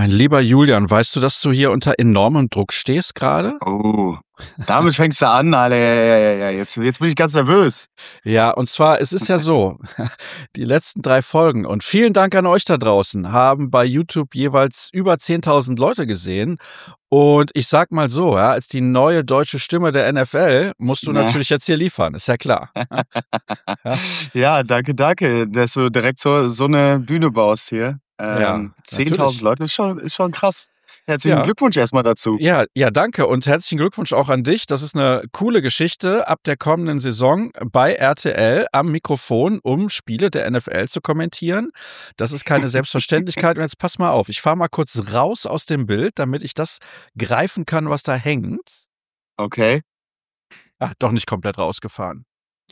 Mein lieber Julian, weißt du, dass du hier unter enormem Druck stehst gerade? Oh, damit fängst du an, Alter. Ja. Jetzt bin ich ganz nervös. Ja, und zwar, es ist ja so, die letzten 3 Folgen und vielen Dank an euch da draußen, haben bei YouTube jeweils über 10.000 Leute gesehen. Und ich sag mal so, ja, als die neue deutsche Stimme der NFL musst du Ja. natürlich jetzt hier liefern, ist ja klar. Ja. Ja, danke, dass du direkt so eine Bühne baust hier. Ja, 10.000 natürlich. Leute ist schon krass. Herzlichen Ja. Glückwunsch erstmal dazu. Ja, danke und herzlichen Glückwunsch auch an dich. Das ist eine coole Geschichte ab der kommenden Saison bei RTL am Mikrofon, um Spiele der NFL zu kommentieren. Das ist keine Selbstverständlichkeit. Und jetzt pass mal auf, ich fahre mal kurz raus aus dem Bild, damit ich das greifen kann, was da hängt. Okay. Ach, doch nicht komplett rausgefahren.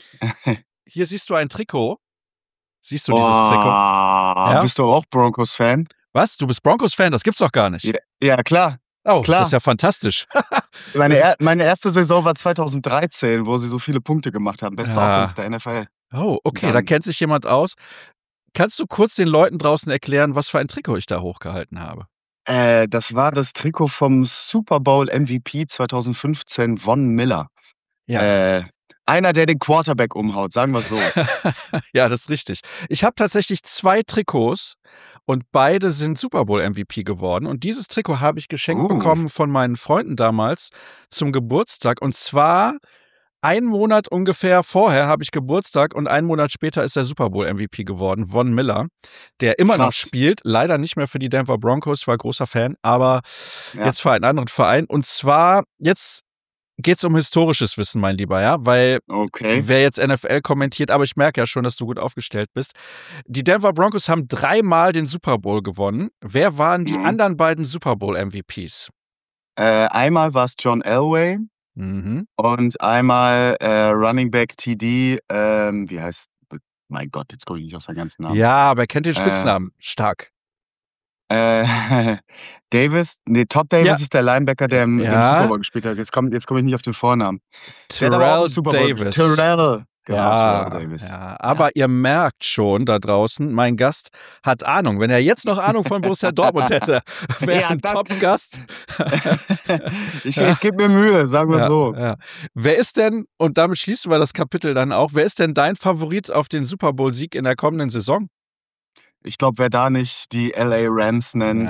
Hier siehst du ein Trikot. Siehst du dieses Trikot? Ja? Bist du auch Broncos-Fan? Was? Du bist Broncos-Fan? Das gibt's doch gar nicht. Ja, klar. Oh, Klar. das ist ja fantastisch. Meine erste Saison war 2013, wo sie so viele Punkte gemacht haben. Beste Ja. Offense der NFL. Oh, okay, da Dann- kennt sich jemand aus. Kannst du kurz den Leuten draußen erklären, was für ein Trikot ich da hochgehalten habe? Das war das Trikot vom Super Bowl MVP 2015, Von Miller. Ja. Einer, der den Quarterback umhaut, sagen wir so. Ja, das ist richtig. Ich habe tatsächlich 2 Trikots und beide sind Super Bowl MVP geworden. Und dieses Trikot habe ich geschenkt bekommen von meinen Freunden damals zum Geburtstag. Und zwar 1 Monat ungefähr vorher habe ich Geburtstag und 1 Monat später ist der Super Bowl MVP geworden, Von Miller, der immer noch Krass. spielt, leider nicht mehr für die Denver Broncos, war großer Fan, aber Ja. jetzt für einen anderen Verein. Und zwar, jetzt geht's um historisches Wissen, mein Lieber, ja, weil Okay. wer jetzt NFL kommentiert, aber ich merke ja schon, dass du gut aufgestellt bist. Die Denver Broncos haben 3-mal den Super Bowl gewonnen. Wer waren die anderen beiden Super Bowl MVPs? Einmal war es John Elway Mhm. und einmal Running Back TD, wie heißt, mein Gott, jetzt komme ich nicht auf seinen ganzen Namen. Ja, aber er kennt den Spitznamen. Stark. Top Davis Ja. ist der Linebacker, der im Ja. Super Bowl gespielt hat. Jetzt komm ich nicht auf den Vornamen. Der hat aber auch Terrell im Super Bowl- Davis. Terrell. Genau, Ja, Terrell Davis. ja, aber ihr merkt schon da draußen, mein Gast hat Ahnung. Wenn er jetzt noch Ahnung von Borussia Dortmund hätte, wäre Ja, ein das- Top-Gast. Ich gebe mir Mühe, sagen wir so. Ja. Wer ist denn, und damit schließen wir das Kapitel dann auch, wer ist denn dein Favorit auf den Super Bowl-Sieg in der kommenden Saison? Ich glaube, wer da nicht die LA Rams nennt,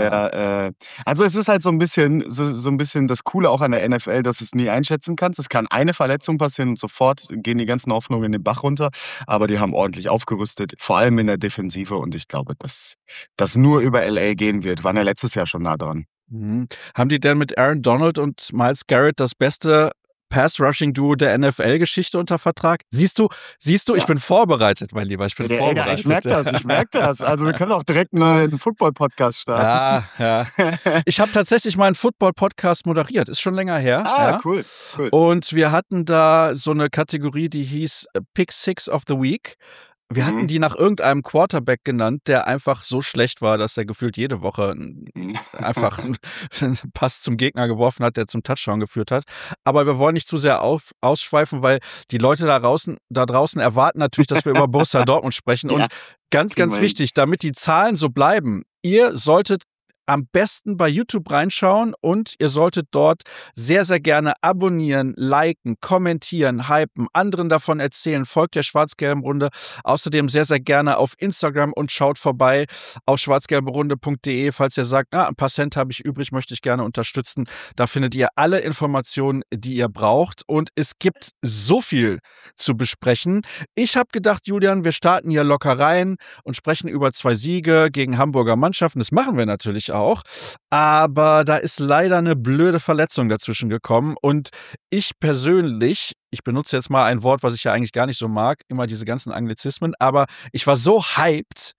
Ja. also es ist halt so ein bisschen das Coole auch an der NFL, dass du es nie einschätzen kannst. Es kann eine Verletzung passieren und sofort gehen die ganzen Hoffnungen in den Bach runter. Aber die haben ordentlich aufgerüstet, vor allem in der Defensive. Und ich glaube, dass das nur über LA gehen wird. Waren ja letztes Jahr schon nah dran. Mhm. Haben die denn mit Aaron Donald und Myles Garrett das beste Pass-Rushing-Duo der NFL-Geschichte unter Vertrag? Siehst du, ich bin vorbereitet, mein Lieber, ich bin vorbereitet. Ich merke das. Also wir können auch direkt einen Football-Podcast starten. Ja. Ich habe tatsächlich mal einen Football-Podcast moderiert, ist schon länger her. Ja. Cool. Und wir hatten da so eine Kategorie, die hieß Pick Six of the Week. Wir hatten die nach irgendeinem Quarterback genannt, der einfach so schlecht war, dass er gefühlt jede Woche einfach einen Pass zum Gegner geworfen hat, der zum Touchdown geführt hat. Aber wir wollen nicht zu sehr ausschweifen, weil die Leute da draußen erwarten natürlich, dass wir über Borussia Dortmund sprechen. Und ganz wichtig, damit die Zahlen so bleiben, ihr solltet am besten bei YouTube reinschauen und ihr solltet dort sehr, sehr gerne abonnieren, liken, kommentieren, hypen, anderen davon erzählen. Folgt der Schwarz-Gelben Runde. Außerdem sehr, sehr gerne auf Instagram und schaut vorbei auf schwarzgelberunde.de, falls ihr sagt, ein paar Cent habe ich übrig, möchte ich gerne unterstützen. Da findet ihr alle Informationen, die ihr braucht. Und es gibt so viel zu besprechen. Ich habe gedacht, Julian, wir starten hier locker rein und sprechen über 2 Siege gegen Hamburger Mannschaften. Das machen wir natürlich auch. Aber da ist leider eine blöde Verletzung dazwischen gekommen. Und ich persönlich, ich benutze jetzt mal ein Wort, was ich ja eigentlich gar nicht so mag, immer diese ganzen Anglizismen, aber ich war so hyped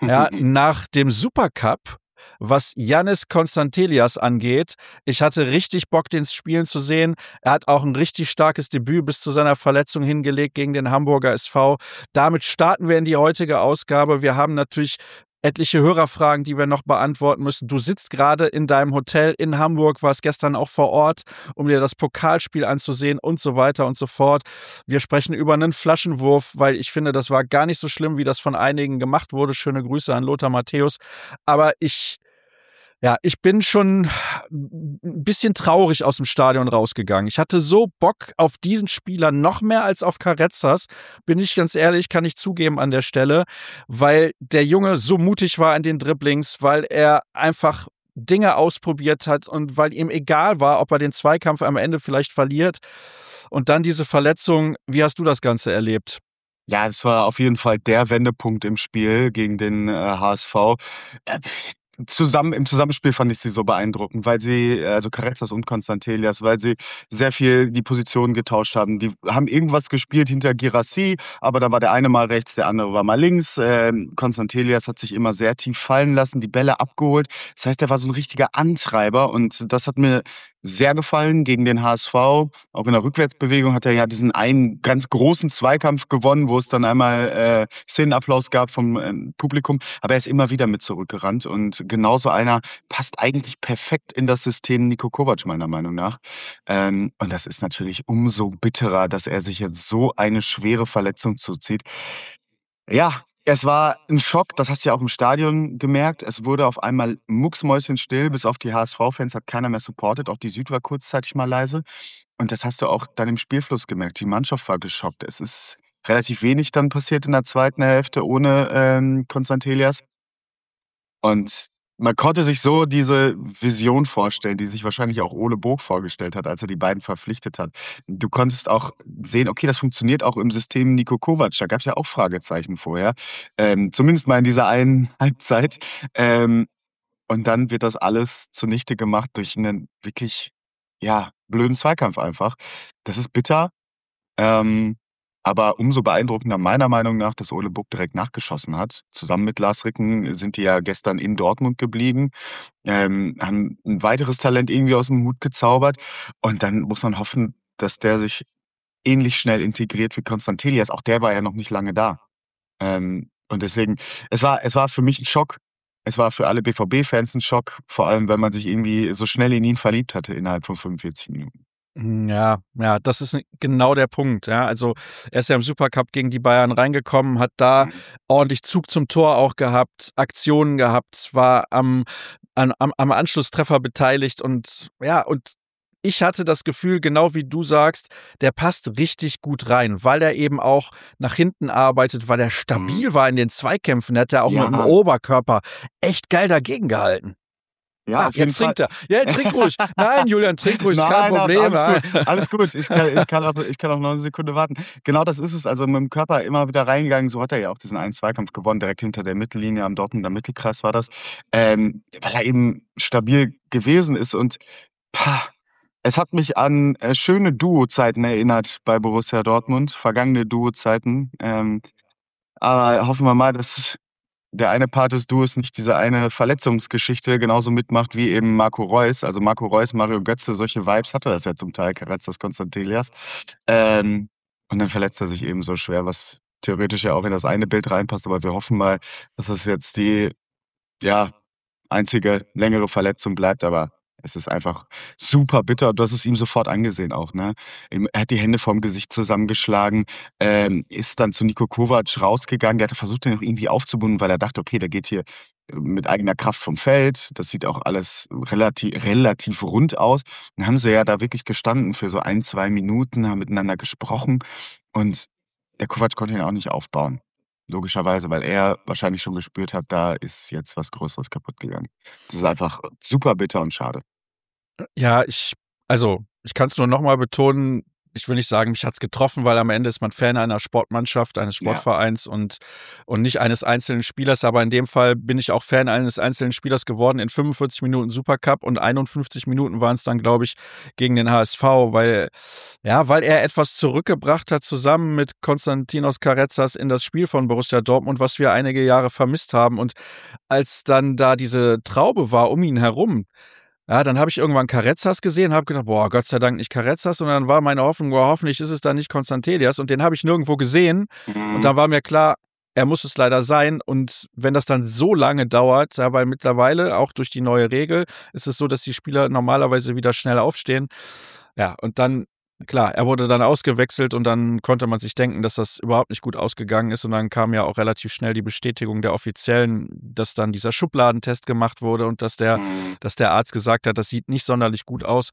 nach dem Supercup, was Yannis Konstantelias angeht. Ich hatte richtig Bock, den Spielen zu sehen. Er hat auch ein richtig starkes Debüt bis zu seiner Verletzung hingelegt gegen den Hamburger SV. Damit starten wir in die heutige Ausgabe. Wir haben natürlich etliche Hörerfragen, die wir noch beantworten müssen. Du sitzt gerade in deinem Hotel in Hamburg, warst gestern auch vor Ort, um dir das Pokalspiel anzusehen und so weiter und so fort. Wir sprechen über einen Flaschenwurf, weil ich finde, das war gar nicht so schlimm, wie das von einigen gemacht wurde. Schöne Grüße an Lothar Matthäus. Aber ich Ja, ich bin schon ein bisschen traurig aus dem Stadion rausgegangen. Ich hatte so Bock auf diesen Spieler, noch mehr als auf Carrezzas, bin ich ganz ehrlich, kann ich zugeben an der Stelle, weil der Junge so mutig war in den Dribblings, weil er einfach Dinge ausprobiert hat und weil ihm egal war, ob er den Zweikampf am Ende vielleicht verliert. Und dann diese Verletzung. Wie hast du das Ganze erlebt? Ja, das war auf jeden Fall der Wendepunkt im Spiel gegen den HSV. Äh, im Zusammenspiel fand ich sie so beeindruckend, weil sie, also Carrezzas und Constantelias, weil sie sehr viel die Positionen getauscht haben. Die haben irgendwas gespielt hinter Guirassy, aber da war der eine mal rechts, der andere war mal links. Constantelias hat sich immer sehr tief fallen lassen, die Bälle abgeholt. Das heißt, er war so ein richtiger Antreiber und das hat mir sehr gefallen gegen den HSV. Auch in der Rückwärtsbewegung hat er ja diesen einen ganz großen Zweikampf gewonnen, wo es dann einmal Szenenapplaus gab vom Publikum. Aber er ist immer wieder mit zurückgerannt und genauso einer passt eigentlich perfekt in das System Niko Kovac meiner Meinung nach. Und das ist natürlich umso bitterer, dass er sich jetzt so eine schwere Verletzung zuzieht. Ja, es war ein Schock, das hast du ja auch im Stadion gemerkt. Es wurde auf einmal mucksmäuschenstill, bis auf die HSV-Fans hat keiner mehr supportet. Auch die Süd war kurzzeitig mal leise. Und das hast du auch dann im Spielfluss gemerkt. Die Mannschaft war geschockt. Es ist relativ wenig dann passiert in der zweiten Hälfte ohne Konstantelias. Und man konnte sich so diese Vision vorstellen, die sich wahrscheinlich auch Ole Bog vorgestellt hat, als er die beiden verpflichtet hat. Du konntest auch sehen, okay, das funktioniert auch im System Niko Kovac. Da gab es ja auch Fragezeichen vorher. Zumindest mal in dieser einen Halbzeit. Ähm, und dann wird das alles zunichte gemacht durch einen wirklich, ja, blöden Zweikampf einfach. Das ist bitter. Ähm, aber umso beeindruckender meiner Meinung nach, dass Ole Buck direkt nachgeschossen hat. Zusammen mit Lars Ricken sind die ja gestern in Dortmund geblieben, haben ein weiteres Talent irgendwie aus dem Hut gezaubert. Und dann muss man hoffen, dass der sich ähnlich schnell integriert wie Konstantelias. Auch der war ja noch nicht lange da. Und deswegen, es war für mich ein Schock. Es war für alle BVB-Fans ein Schock, vor allem, wenn man sich irgendwie so schnell in ihn verliebt hatte innerhalb von 45 Minuten. Ja, ja, das ist genau der Punkt. Ja, also er ist ja im Supercup gegen die Bayern reingekommen, hat da Mhm. ordentlich Zug zum Tor auch gehabt, Aktionen gehabt, war am Anschlusstreffer beteiligt und ja, und ich hatte das Gefühl, genau wie du sagst, der passt richtig gut rein, weil er eben auch nach hinten arbeitet, weil er Mhm. stabil war in den Zweikämpfen. Er hat ja auch mit dem Ja, Oberkörper echt geil dagegen gehalten. ja, Ah, auf jeden jetzt Fall. trinkt er. Ja, trink ruhig. Nein, Julian, trink ruhig, ist kein Nein, ach, Problem. alles Ja. gut, alles gut. Ich kann auch noch 'ne Sekunde warten. Genau das ist es. Also, mit dem Körper immer wieder reingegangen. So hat er ja auch diesen einen Zweikampf gewonnen, direkt hinter der Mittellinie am Dortmunder Mittelkreis war das, weil er eben stabil gewesen ist und es hat mich an, schöne Duo-Zeiten erinnert bei Borussia Dortmund, vergangene Duo-Zeiten. Aber hoffen wir mal, dass der eine Part des Duos nicht diese eine Verletzungsgeschichte genauso mitmacht wie eben Marco Reus. Also Marco Reus, Mario Götze, solche Vibes hatte das ja zum Teil, Carrezzas, Constantelias. Ähm, und dann verletzt er sich eben so schwer, was theoretisch ja auch in das eine Bild reinpasst. Aber wir hoffen mal, dass das jetzt die, ja, einzige längere Verletzung bleibt, aber es ist einfach super bitter. Du hast es ihm sofort angesehen auch, ne? Er hat die Hände vorm Gesicht zusammengeschlagen, ist dann zu Niko Kovac rausgegangen. Der hat versucht, den noch irgendwie aufzubunden, weil er dachte: „Okay, der geht hier mit eigener Kraft vom Feld. Das sieht auch alles relativ rund aus.“ Dann haben sie ja da wirklich gestanden für so 1, 2 Minuten, haben miteinander gesprochen und der Kovac konnte ihn auch nicht aufbauen. Logischerweise, weil er wahrscheinlich schon gespürt hat, da ist jetzt was Größeres kaputt gegangen. Das ist einfach super bitter und schade. Ja, ich kann es nur noch mal betonen, ich will nicht sagen, mich hat's getroffen, weil am Ende ist man Fan einer Sportmannschaft, eines Ja. Sportvereins und nicht eines einzelnen Spielers. Aber in dem Fall bin ich auch Fan eines einzelnen Spielers geworden in 45 Minuten Supercup und 51 Minuten waren es dann, glaube ich, gegen den HSV, weil er etwas zurückgebracht hat, zusammen mit Konstantinos Carrezzas in das Spiel von Borussia Dortmund, was wir einige Jahre vermisst haben. Und als dann da diese Traube war um ihn herum, ja, dann habe ich irgendwann Carrezzas gesehen, habe gedacht, boah, Gott sei Dank nicht Carrezzas. Und dann war meine Hoffnung, boah, hoffentlich ist es dann nicht Constantelias. Und den habe ich nirgendwo gesehen. Und Mhm. dann war mir klar, er muss es leider sein. Und wenn das dann so lange dauert, ja, weil mittlerweile, auch durch die neue Regel, ist es so, dass die Spieler normalerweise wieder schnell aufstehen. Ja, und dann Klar, er wurde dann ausgewechselt und dann konnte man sich denken, dass das überhaupt nicht gut ausgegangen ist und dann kam ja auch relativ schnell die Bestätigung der Offiziellen, dass dann dieser Schubladentest gemacht wurde und Mhm. dass der Arzt gesagt hat, das sieht nicht sonderlich gut aus.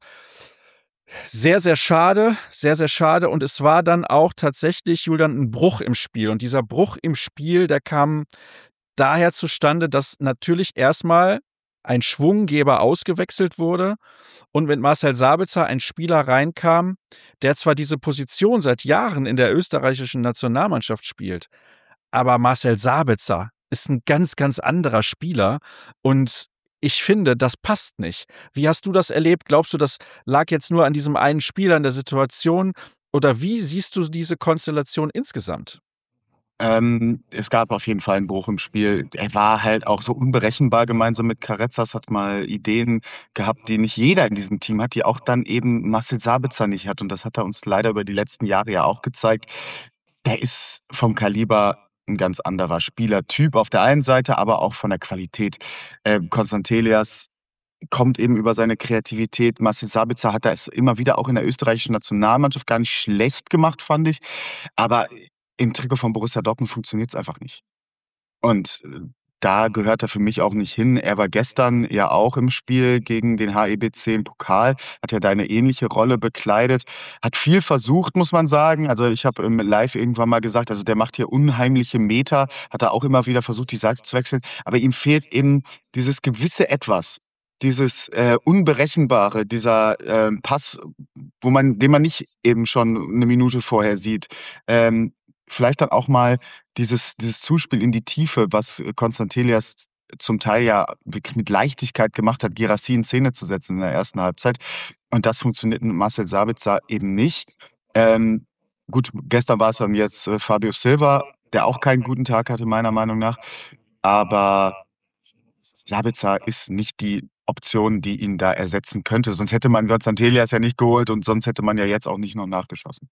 Sehr, sehr schade und es war dann auch tatsächlich, Julian, ein Bruch im Spiel und dieser Bruch im Spiel, der kam daher zustande, dass natürlich erstmal ein Schwunggeber ausgewechselt wurde und mit Marcel Sabitzer ein Spieler reinkam, der zwar diese Position seit Jahren in der österreichischen Nationalmannschaft spielt, aber Marcel Sabitzer ist ein ganz, ganz anderer Spieler und ich finde, das passt nicht. Wie hast du das erlebt? Glaubst du, das lag jetzt nur an diesem einen Spieler, an der Situation? Oder wie siehst du diese Konstellation insgesamt? Es gab auf jeden Fall 'n Bruch im Spiel. Er war halt auch so unberechenbar gemeinsam mit Carezas, hat mal Ideen gehabt, die nicht jeder in diesem Team hat, die auch dann eben Marcel Sabitzer nicht hat. Und das hat er uns leider über die letzten Jahre ja auch gezeigt. Der ist vom Kaliber 'n ganz anderer Spielertyp auf der einen Seite, aber auch von der Qualität. Constant Elias kommt eben über seine Kreativität. Marcel Sabitzer hat das immer wieder auch in der österreichischen Nationalmannschaft gar nicht schlecht gemacht, fand ich. Aber im Trikot von Borussia Dortmund funktioniert's einfach nicht. Und, da gehört er für mich auch nicht hin. Er war gestern ja auch im Spiel gegen den HEBC im Pokal, hat ja da 'ne ähnliche Rolle bekleidet, hat viel versucht, muss man sagen. Also, ich habe im Live irgendwann mal gesagt, also, der macht hier unheimliche Meter, hat er auch immer wieder versucht, die Seite zu wechseln, aber ihm fehlt eben dieses gewisse Etwas, dieses, Unberechenbare, dieser, Pass, den man nicht eben schon 'ne Minute vorher sieht. Vielleicht dann auch mal dieses Zuspiel in die Tiefe, was Konstantelias zum Teil ja wirklich mit Leichtigkeit gemacht hat, Guirassy in Szene zu setzen in der ersten Halbzeit. Und das funktioniert mit Marcel Sabitzer eben nicht. Ähm, gut, gestern war es dann jetzt, Fabio Silva, der auch keinen guten Tag hatte, meiner Meinung nach. Aber Sabitzer ist nicht die Option, die ihn da ersetzen könnte. Sonst hätte man Konstantelias ja nicht geholt und sonst hätte man ja jetzt auch nicht noch nachgeschossen.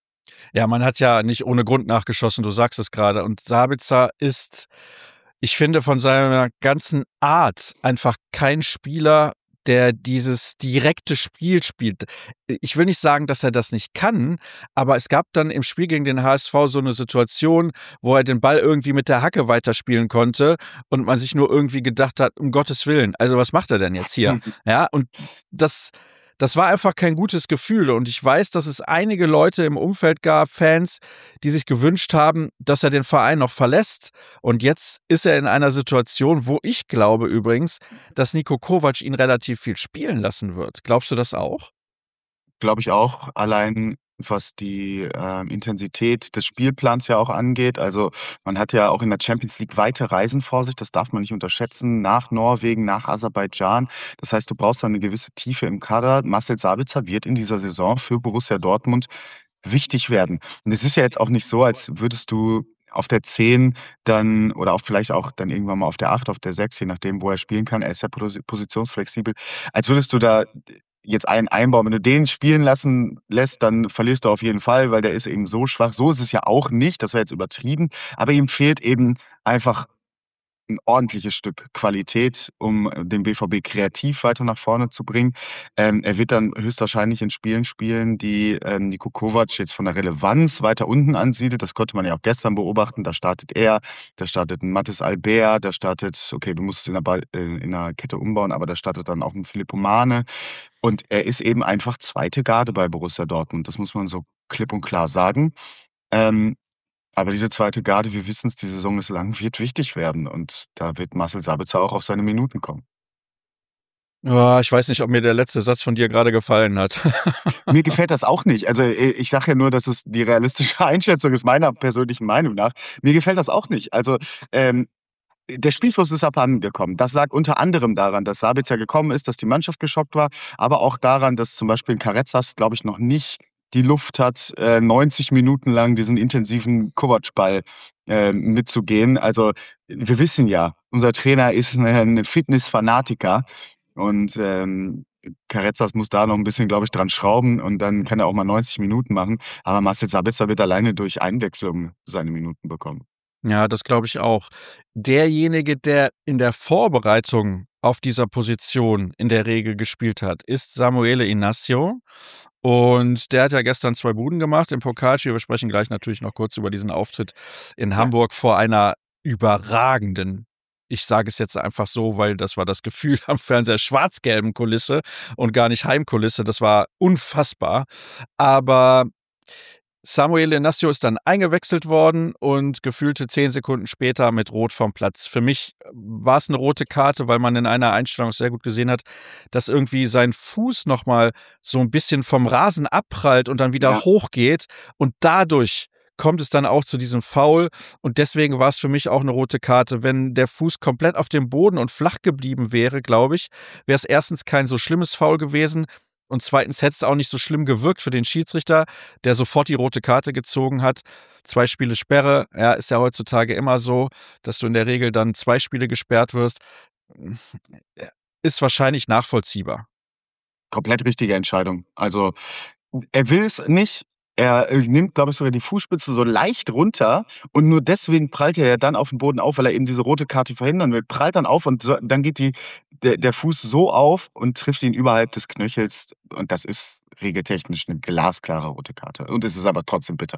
Ja, man hat ja nicht ohne Grund nachgeschossen, du sagst es gerade. Und Sabitzer ist, ich finde, von seiner ganzen Art einfach kein Spieler, der dieses direkte Spiel spielt. Ich will nicht sagen, dass er das nicht kann, aber es gab dann im Spiel gegen den HSV so eine Situation, wo er den Ball irgendwie mit der Hacke weiterspielen konnte und man sich nur irgendwie gedacht hat, um Gottes Willen, also was macht er denn jetzt hier? Ja, und das das war einfach kein gutes Gefühl und ich weiß, dass es einige Leute im Umfeld gab, Fans, die sich gewünscht haben, dass er den Verein noch verlässt und jetzt ist er in einer Situation, wo ich glaube übrigens, dass Niko Kovac ihn relativ viel spielen lassen wird. Glaubst du das auch? Glaube ich auch, allein was die, Intensität des Spielplans ja auch angeht. Also, man hat ja auch in der Champions League weite Reisen vor sich, das darf man nicht unterschätzen, nach Norwegen, nach Aserbaidschan. Das heißt, du brauchst da 'ne gewisse Tiefe im Kader. Marcel Sabitzer wird in dieser Saison für Borussia Dortmund wichtig werden. Und es ist ja jetzt auch nicht so, als würdest du auf der 10 dann oder auch vielleicht auch dann irgendwann mal auf der 8, auf der 6, je nachdem, wo er spielen kann. Er ist ja positionsflexibel. Als würdest du da jetzt einen einbauen. Wenn du den spielen lassen lässt, dann verlierst du auf jeden Fall, weil der ist eben so schwach. So ist es ja auch nicht, das wäre jetzt übertrieben, aber ihm fehlt eben einfach 'n ordentliches Stück Qualität, um den BVB kreativ weiter nach vorne zu bringen. Er wird dann höchstwahrscheinlich in Spielen spielen, die, Niko Kovac jetzt von der Relevanz weiter unten ansiedelt. Das konnte man ja auch gestern beobachten. Da startet er, da startet 'n Mathys Albert, da startet okay, du musst es in der Kette umbauen, aber da startet dann auch 'n Philipp Omane. Und er ist eben einfach zweite Garde bei Borussia Dortmund. Das muss man so klipp und klar sagen. Ähm, aber diese zweite Garde, wir wissen's, die Saison ist lang, wird wichtig werden und da wird Marcel Sabitzer auch auf seine Minuten kommen. Ja, ich weiß nicht, ob mir der letzte Satz von dir gerade gefallen hat. Mir gefällt das auch nicht. Also, ich sage ja nur, dass es die realistische Einschätzung ist meiner persönlichen Meinung nach. Mir gefällt das auch nicht. Also, der Spielfluss ist abhandengekommen. Das lag unter anderem daran, dass Sabitzer gekommen ist, dass die Mannschaft geschockt war, aber auch daran, dass zum Beispiel 'n Carezas, glaube ich, noch nicht die Luft hat, 90 Minuten lang diesen intensiven Kovac-Ball, mitzugehen. Also, wir wissen ja, unser Trainer ist 'n Fitness-Fanatiker und, Carezas muss da noch 'n bisschen, glaube ich, dran schrauben und dann kann er auch mal 90 Minuten machen. Aber Marcel Sabitzer wird alleine durch Einwechslung seine Minuten bekommen. Ja, das glaube ich auch. Derjenige, der in der Vorbereitung auf dieser Position in der Regel gespielt hat, ist Samuele Inacio. Und der hat ja gestern 2 Buden gemacht im Pokalspiel. Wir sprechen gleich natürlich noch kurz über diesen Auftritt in Ja. Hamburg vor einer überragenden, ich sage es jetzt einfach so, weil das war das Gefühl am Fernseher, schwarz-gelben Kulisse und gar nicht Heimkulisse. Das war unfassbar. Aber Samuel Inacio ist dann eingewechselt worden und gefühlte 10 Sekunden später mit Rot vom Platz. Für mich war es eine rote Karte, weil man in einer Einstellung sehr gut gesehen hat, dass irgendwie sein Fuß noch mal so ein bisschen vom Rasen abprallt und dann wieder Ja. hochgeht und dadurch kommt es dann auch zu diesem Foul und deswegen war es für mich auch eine rote Karte. Wenn der Fuß komplett auf dem Boden und flach geblieben wäre, glaube ich, wäre es erstens kein so schlimmes Foul gewesen und zweitens hätte es auch nicht so schlimm gewirkt für den Schiedsrichter, der sofort die rote Karte gezogen hat. 2 Spiele Sperre, ja, ist ja heutzutage immer so, dass du in der Regel dann 2 Spiele gesperrt wirst. Ist wahrscheinlich nachvollziehbar. Komplett richtige Entscheidung. Also, er will es nicht. Er nimmt, glaube ich, sogar die Fußspitze so leicht runter und nur deswegen prallt er ja dann auf den Boden auf, weil er eben diese rote Karte verhindern will. Prallt dann auf und dann geht der Fuß so auf und trifft ihn überhalb des Knöchels und das ist regeltechnisch eine glasklare rote Karte und es ist aber trotzdem bitter.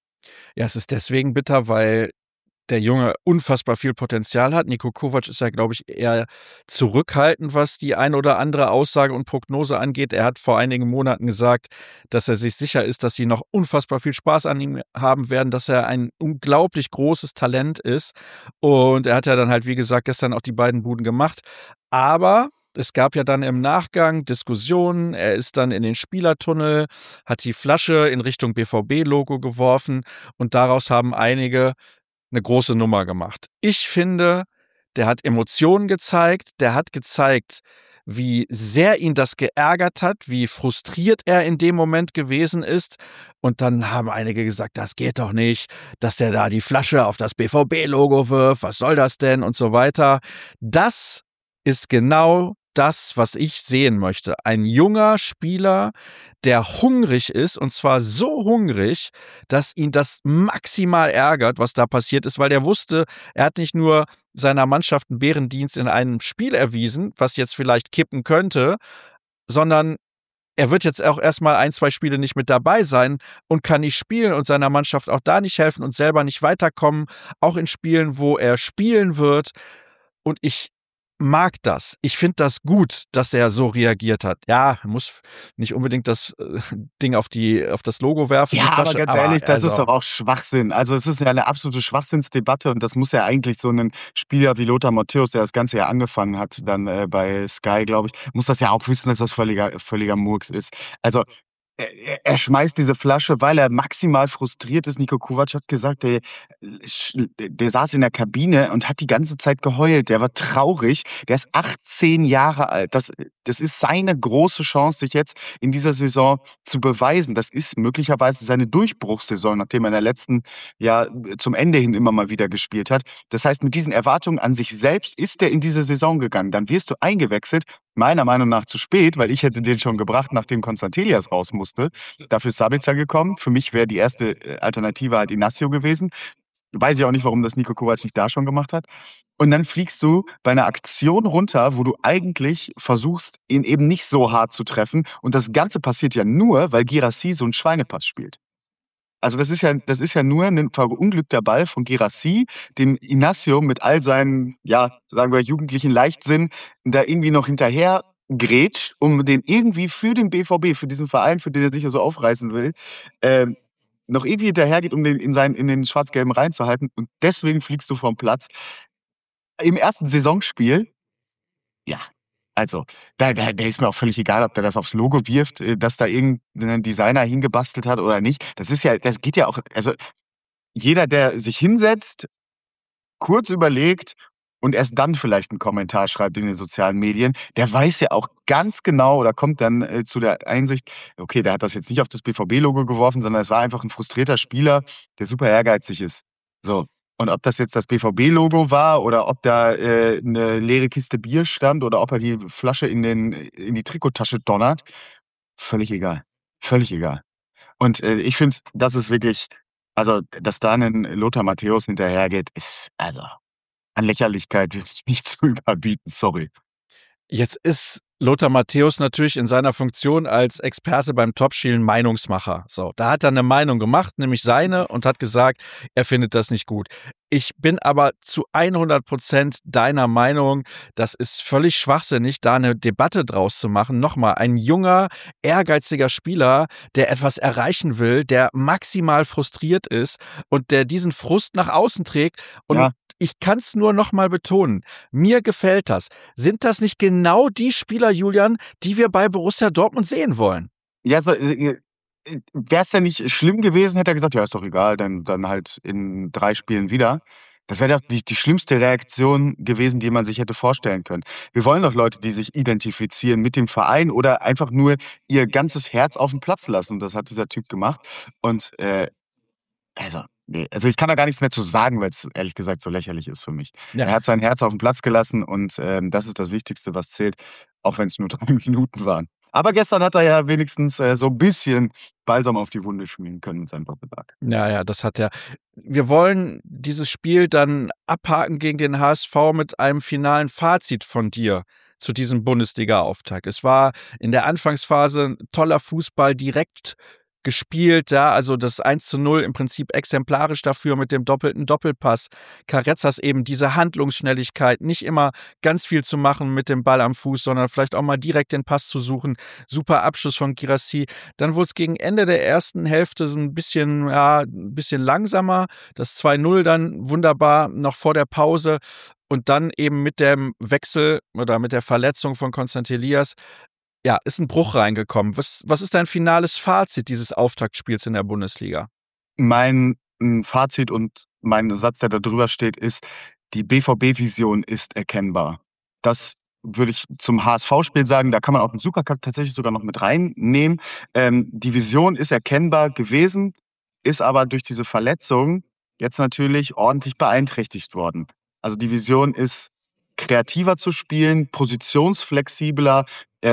Ja, es ist deswegen bitter, weil der Junge unfassbar viel Potenzial hat. Niko Kovac ist ja, glaube ich, eher zurückhaltend, was die ein oder andere Aussage und Prognose angeht. Er hat vor einigen Monaten gesagt, dass er sich sicher ist, dass sie noch unfassbar viel Spaß an ihm haben werden, dass er ein unglaublich großes Talent ist. Und er hat ja dann halt, wie gesagt, gestern auch die beiden Buden gemacht. Aber es gab ja dann im Nachgang Diskussionen. Er ist dann in den Spielertunnel, hat die Flasche in Richtung BVB-Logo geworfen und daraus haben einige eine große Nummer gemacht. Ich finde, der hat Emotionen gezeigt, der hat gezeigt, wie sehr ihn das geärgert hat, wie frustriert er in dem Moment gewesen ist. Und dann haben einige gesagt, das geht doch nicht, dass der da die Flasche auf das BVB-Logo wirft, was soll das denn und so weiter. Das ist genau das, was ich sehen möchte. Ein junger Spieler, der hungrig ist, und zwar so hungrig, dass ihn das maximal ärgert, was da passiert ist, weil der wusste, er hat nicht nur seiner Mannschaft einen Bärendienst in einem Spiel erwiesen, was jetzt vielleicht kippen könnte, sondern er wird jetzt auch erstmal 1, 2 Spiele nicht mit dabei sein und kann nicht spielen und seiner Mannschaft auch da nicht helfen und selber nicht weiterkommen, auch in Spielen, wo er spielen wird. Und ich mag das. Ich finde das gut, dass er so reagiert hat. Ja, er muss nicht unbedingt das Ding auf das Logo werfen, die Ja, aber Flasche, ganz aber ehrlich, das ist doch auch Schwachsinn. Also, es ist ja eine absolute Schwachsinnsdebatte und das muss ja eigentlich so 'nen Spieler wie Lothar Matthäus, der das Ganze ja angefangen hat, dann, bei Sky, glaube ich, muss das ja auch wissen, dass das völliger Murks ist. Also, er schmeißt diese Flasche, weil er maximal frustriert ist. Niko Kovac hat gesagt, der saß in der Kabine und hat die ganze Zeit geheult. Der war traurig. Der ist 18 Jahre alt. Das ist seine große Chance, sich jetzt in dieser Saison zu beweisen. Das ist möglicherweise seine Durchbruchssaison, nachdem er in der letzten, ja, zum Ende hin immer mal wieder gespielt hat. Das heißt, mit diesen Erwartungen an sich selbst ist er in diese Saison gegangen. Dann wirst du eingewechselt, meiner Meinung nach zu spät, weil ich hätte den schon gebracht, nachdem Konstantelias raus musste. Dafür ist Sabitzer gekommen. Für mich wäre die erste, Alternative halt Inacio gewesen. Weiß ich auch nicht, warum das Niko Kovac nicht da schon gemacht hat. Und dann fliegst du bei 'ner Aktion runter, wo du eigentlich versuchst, ihn eben nicht so hart zu treffen. Und das Ganze passiert ja nur, weil Guirassy so 'n Schweinepass spielt. Also, das ist ja nur 'nen verunglückter Ball von Guirassy, dem Inacio mit all seinen, ja, sagen wir, jugendlichen Leichtsinn da irgendwie noch hinterher grätscht, um den irgendwie für den BVB, für diesen Verein, für den er sich ja so aufreißen will, ähm, noch irgendwie hinterhergeht, um den in den schwarz-gelben reinzuhalten und deswegen fliegst du vom Platz. Im ersten Saisonspiel, ja, also, da ist mir auch völlig egal, ob der das aufs Logo wirft, dass da irgend 'nen Designer hingebastelt hat oder nicht. Das geht ja auch, also, jeder, der sich hinsetzt, kurz überlegt und erst dann vielleicht 'n Kommentar schreibt in den sozialen Medien, der weiß ja auch ganz genau oder kommt dann, zu der Einsicht: „Okay, der hat das jetzt nicht auf das BVB-Logo geworfen, sondern es war einfach 'n frustrierter Spieler, der super ehrgeizig ist." So. Und ob das jetzt das BVB-Logo war oder ob da, 'ne leere Kiste Bier stand oder ob er die Flasche in die Trikottasche donnert, völlig egal. Völlig egal. Und, ich finde, das ist wirklich Also, dass da 'nen Lothar Matthäus hinterhergeht, ist also an Lächerlichkeit wirklich nicht zu überbieten, sorry. Jetzt ist Lothar Matthäus natürlich in seiner Funktion als Experte beim Topspielen Meinungsmacher. So, da hat er eine Meinung gemacht, nämlich seine, und hat gesagt, er findet das nicht gut. Ich bin aber zu 100% deiner Meinung, das ist völlig schwachsinnig, da eine Debatte draus zu machen. Nochmal, ein junger, ehrgeiziger Spieler, der etwas erreichen will, der maximal frustriert ist und der diesen Frust nach außen trägt. Und Ja, ich kann es nur nochmal betonen, mir gefällt das. Sind das nicht genau die Spieler, Julian, die wir bei Borussia Dortmund sehen wollen? ja, so, wär's denn nicht schlimm gewesen, hätte er gesagt: „Ja, ist doch egal, dann halt in 3 Spielen wieder.“ Das wäre doch die schlimmste Reaktion gewesen, die man sich hätte vorstellen können. Wir wollen doch Leute, die sich identifizieren mit dem Verein oder einfach nur ihr ganzes Herz auf 'n Platz lassen. Und das hat dieser Typ gemacht. Und, also, ne, also, ich kann da gar nichts mehr zu sagen, weil's ehrlich gesagt so lächerlich ist für mich. Ja, Er hat sein Herz auf 'n Platz gelassen und, das ist das Wichtigste, was zählt, auch wenn's nur 3 Minuten waren. Aber gestern hat er ja wenigstens, so 'n bisschen Balsam auf die Wunde schmieren können mit seinem Doppelpack. ja, ja, das hat er. Wir wollen dieses Spiel dann abhaken gegen den HSV mit einem finalen Fazit von dir zu diesem Bundesliga-Auftakt. Es war in der Anfangsphase toller Fußball, direkt gespielt, ja, also das 1:0 im Prinzip exemplarisch dafür mit dem doppelten Doppelpass. Carrezzas eben diese Handlungsschnelligkeit, nicht immer ganz viel zu machen mit dem Ball am Fuß, sondern vielleicht auch mal direkt den Pass zu suchen. Super Abschluss von Guirassy. Dann wurde es gegen Ende der ersten Hälfte so ein bisschen, ja, ein bisschen langsamer. Das 2:0 dann wunderbar noch vor der Pause. Und dann eben mit dem Wechsel oder mit der Verletzung von Konstantin Elias, ja, ist ein Bruch reingekommen. Was ist dein finales Fazit dieses Auftaktspiels in der Bundesliga? Mein, Fazit und mein Satz, der da drüber steht, ist: Die BVB-Vision ist erkennbar. Das würde ich zum HSV-Spiel sagen, da kann man auch den Supercup tatsächlich sogar noch mit reinnehmen. Die Vision ist erkennbar gewesen, ist aber durch diese Verletzung jetzt natürlich ordentlich beeinträchtigt worden. Also, die Vision ist, kreativer zu spielen, positionsflexibler,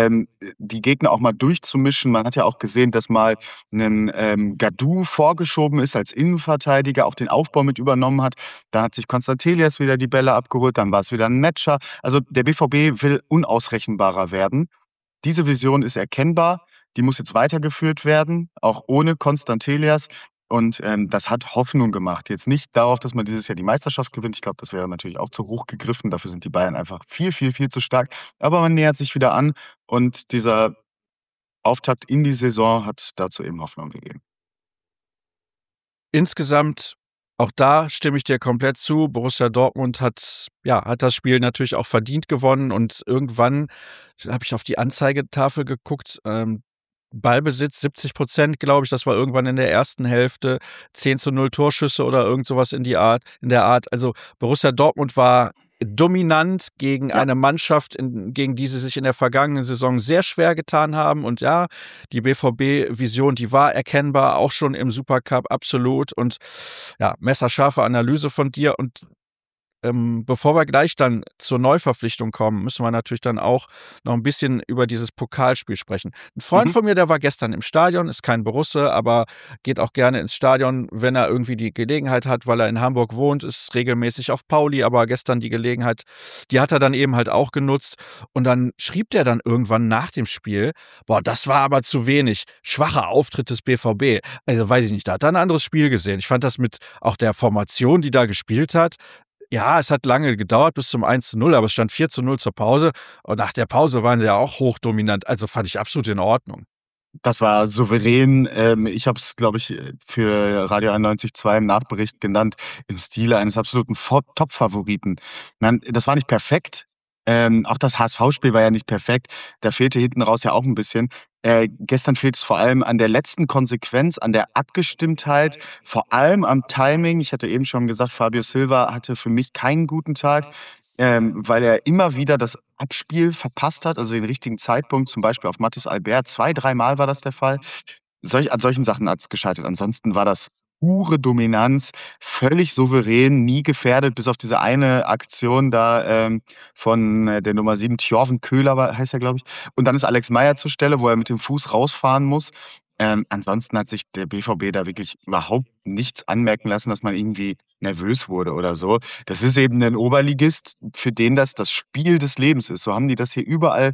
die Gegner auch mal durchzumischen. Man hat ja auch gesehen, dass mal 'nen, Gadou vorgeschoben ist als Innenverteidiger, auch den Aufbau mit übernommen hat. Dann hat sich Constantelias wieder die Bälle abgeholt, dann war's wieder 'n Matcher. Also, der BVB will unausrechenbarer werden. Diese Vision ist erkennbar, die muss jetzt weitergeführt werden, auch ohne Constantelias. Und, das hat Hoffnung gemacht. Jetzt nicht darauf, dass man dieses Jahr die Meisterschaft gewinnt. Ich glaube, das wäre natürlich auch zu hoch gegriffen. Dafür sind die Bayern einfach viel, viel, viel zu stark. Aber man nähert sich wieder an und dieser Auftakt in die Saison hat dazu eben Hoffnung gegeben. Insgesamt, auch da stimme ich dir komplett zu. Borussia Dortmund hat das Spiel natürlich auch verdient gewonnen, und irgendwann habe ich auf die Anzeigetafel geguckt, Ballbesitz 70%, glaube ich, das war irgendwann in der ersten Hälfte, 10:0 Torschüsse oder irgend sowas in der Art. Also, Borussia Dortmund war dominant gegen Ja. eine Mannschaft, gegen die sie sich in der vergangenen Saison sehr schwer getan haben. Und ja, die BVB-Vision, die war erkennbar, auch schon im Supercup, absolut. Und ja, messerscharfe Analyse von dir. Und bevor wir gleich dann zur Neuverpflichtung kommen, müssen wir natürlich dann auch noch ein bisschen über dieses Pokalspiel sprechen. Ein Freund Mhm. von mir, der war gestern im Stadion, ist kein Borusse, aber geht auch gerne ins Stadion, wenn er irgendwie die Gelegenheit hat, weil er in Hamburg wohnt, ist regelmäßig auf Pauli, aber gestern die Gelegenheit, die hat er dann eben halt auch genutzt. Und dann schrieb der dann irgendwann nach dem Spiel: „Boah, das war aber zu wenig. Schwacher Auftritt des BVB.“ Also, weiß ich nicht, da hat er 'n anderes Spiel gesehen. Ich fand das mit auch der Formation, die da gespielt hat, ja, es hat lange gedauert bis zum 1:0, aber es stand 4:0 zur Pause, und nach der Pause waren sie ja auch hochdominant. Also, fand ich absolut in Ordnung. Das war souverän. Ich habe es, glaube ich, für Radio 91.2 im Nachbericht genannt, im Stile eines absoluten Top-Favoriten. Nein, das war nicht perfekt. Auch das HSV-Spiel war ja nicht perfekt. Da fehlte hinten raus ja auch ein bisschen. Gestern fehlt es vor allem an der letzten Konsequenz, an der Abgestimmtheit, vor allem am Timing. Ich hatte eben schon gesagt, Fabio Silva hatte für mich keinen guten Tag, weil er immer wieder das Abspiel verpasst hat, also den richtigen Zeitpunkt, zum Beispiel auf Mathis Albert. 2, dreimal war das der Fall. An solchen Sachen hat's gescheitert. Ansonsten war das pure Dominanz, völlig souverän, nie gefährdet, bis auf diese eine Aktion da, von, der Nummer 7, Thjorven Köhler heißt er, glaube ich. Und dann ist Alex Meyer zur Stelle, wo er mit dem Fuß rausfahren muss. Ansonsten hat sich der BVB da wirklich überhaupt nichts anmerken lassen, dass man irgendwie nervös wurde oder so. Das ist eben ein Oberligist, für den das Spiel des Lebens ist. So haben die das hier überall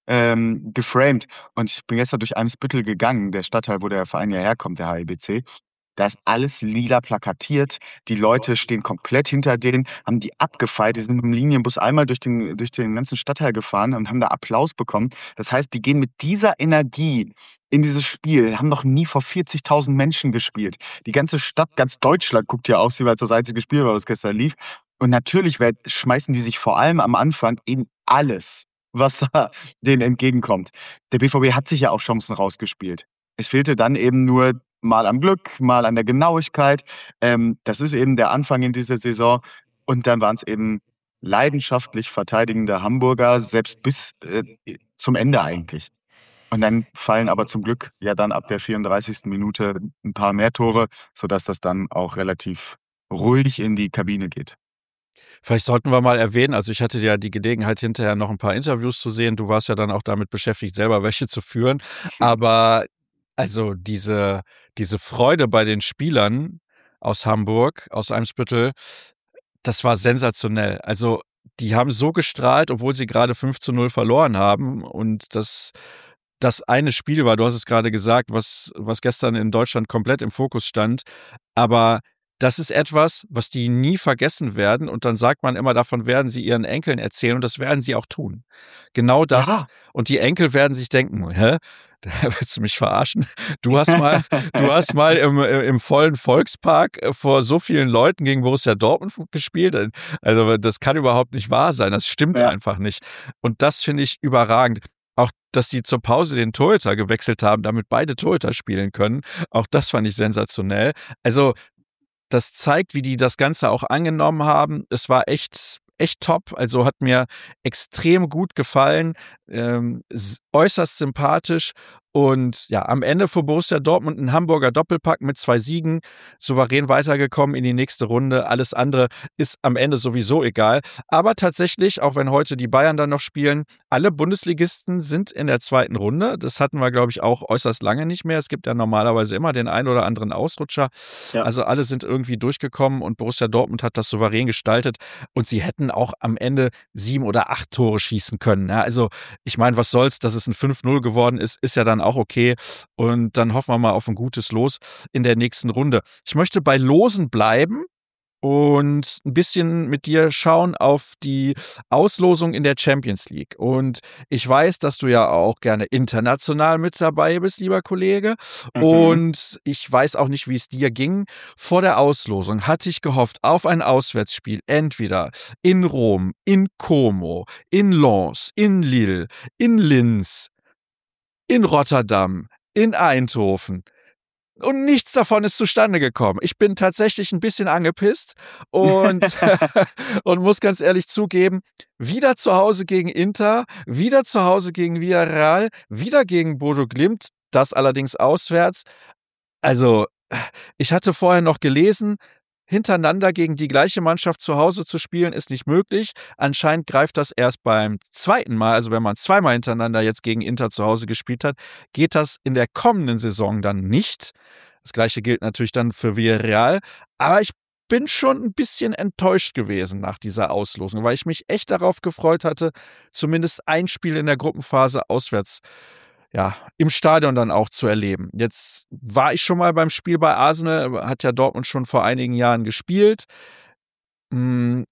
geframed. Und ich bin gestern durch Eimsbüttel gegangen, der Stadtteil, wo der Verein ja herkommt, der HIBC. Da ist alles lila plakatiert. Die Leute stehen komplett hinter denen, haben die abgefeiert. Die sind mit dem Linienbus einmal durch den ganzen Stadtteil gefahren und haben da Applaus bekommen. Das heißt, die gehen mit dieser Energie in dieses Spiel, haben noch nie vor 40.000 Menschen gespielt. Die ganze Stadt, ganz Deutschland guckt ja auch, weil es das einzige Spiel war, was gestern lief. Und natürlich schmeißen die sich vor allem am Anfang in alles, was da denen entgegenkommt. Der BVB hat sich ja auch Chancen rausgespielt. Es fehlte dann eben nur mal am Glück, mal an der Genauigkeit. Das ist eben der Anfang in dieser Saison. Und dann waren es eben leidenschaftlich verteidigende Hamburger, selbst bis zum Ende eigentlich. Und dann fallen aber zum Glück ja dann ab der 34. Minute ein paar mehr Tore, sodass das dann auch relativ ruhig in die Kabine geht. Vielleicht sollten wir mal erwähnen, also ich hatte ja die Gelegenheit, hinterher noch ein paar Interviews zu sehen. Du warst ja dann auch damit beschäftigt, selber welche zu führen. Aber also diese Freude bei den Spielern aus Hamburg, aus Eimsbüttel, das war sensationell. Also die haben so gestrahlt, obwohl sie gerade 5:0 verloren haben. Und das eine Spiel war, du hast es gerade gesagt, was gestern in Deutschland komplett im Fokus stand. Aber das ist etwas, was die nie vergessen werden. Und dann sagt man immer, davon werden sie ihren Enkeln erzählen. Und das werden sie auch tun. Genau das. Ja. Und die Enkel werden sich denken, hä? Willst du mich verarschen? Du hast mal im vollen Volkspark vor so vielen Leuten gegen Borussia Dortmund gespielt. Also das kann überhaupt nicht wahr sein. Das stimmt einfach nicht. Und das finde ich überragend. Auch, dass sie zur Pause den Torhüter gewechselt haben, damit beide Torhüter spielen können. Auch das fand ich sensationell. Also das zeigt, wie die das Ganze auch angenommen haben. Es war echt top. Also hat mir extrem gut gefallen, äußerst sympathisch. Und ja, am Ende für Borussia Dortmund ein Hamburger Doppelpack mit 2 Siegen, souverän weitergekommen in die nächste Runde. Alles andere ist am Ende sowieso egal. Aber tatsächlich, auch wenn heute die Bayern dann noch spielen, alle Bundesligisten sind in der 2. Runde. Das hatten wir, glaube ich, auch äußerst lange nicht mehr. Es gibt ja normalerweise immer den einen oder anderen Ausrutscher. Ja. Also alle sind irgendwie durchgekommen und Borussia Dortmund hat das souverän gestaltet. Und sie hätten auch am Ende 7 oder 8 Tore schießen können. Ja, also ich meine, was soll's, dass es ein 5:0 geworden ist ja dann auch okay. Und dann hoffen wir mal auf ein gutes Los in der nächsten Runde. Ich möchte bei Losen bleiben und ein bisschen mit dir schauen auf die Auslosung in der Champions League. Und ich weiß, dass du ja auch gerne international mit dabei bist, lieber Kollege. Und ich weiß auch nicht, wie es dir ging. Vor der Auslosung hatte ich gehofft auf ein Auswärtsspiel, entweder in Rom, in Como, in Lens, in Lille, in Linz, in Rotterdam, in Eindhoven. Und nichts davon ist zustande gekommen. Ich bin tatsächlich ein bisschen angepisst und, und muss ganz ehrlich zugeben, wieder zu Hause gegen Inter, wieder zu Hause gegen Villarreal, wieder gegen Bodo Glimt, das allerdings auswärts. Also, ich hatte vorher noch gelesen, hintereinander gegen die gleiche Mannschaft zu Hause zu spielen, ist nicht möglich. Anscheinend greift das erst beim 2. Mal, also wenn man 2-mal hintereinander jetzt gegen Inter zu Hause gespielt hat, geht das in der kommenden Saison dann nicht. Das Gleiche gilt natürlich dann für Villarreal. Aber ich bin schon ein bisschen enttäuscht gewesen nach dieser Auslosung, weil ich mich echt darauf gefreut hatte, zumindest ein Spiel in der Gruppenphase auswärts im Stadion dann auch zu erleben. Jetzt war ich schon mal beim Spiel bei Arsenal, hat ja Dortmund schon vor einigen Jahren gespielt. Zum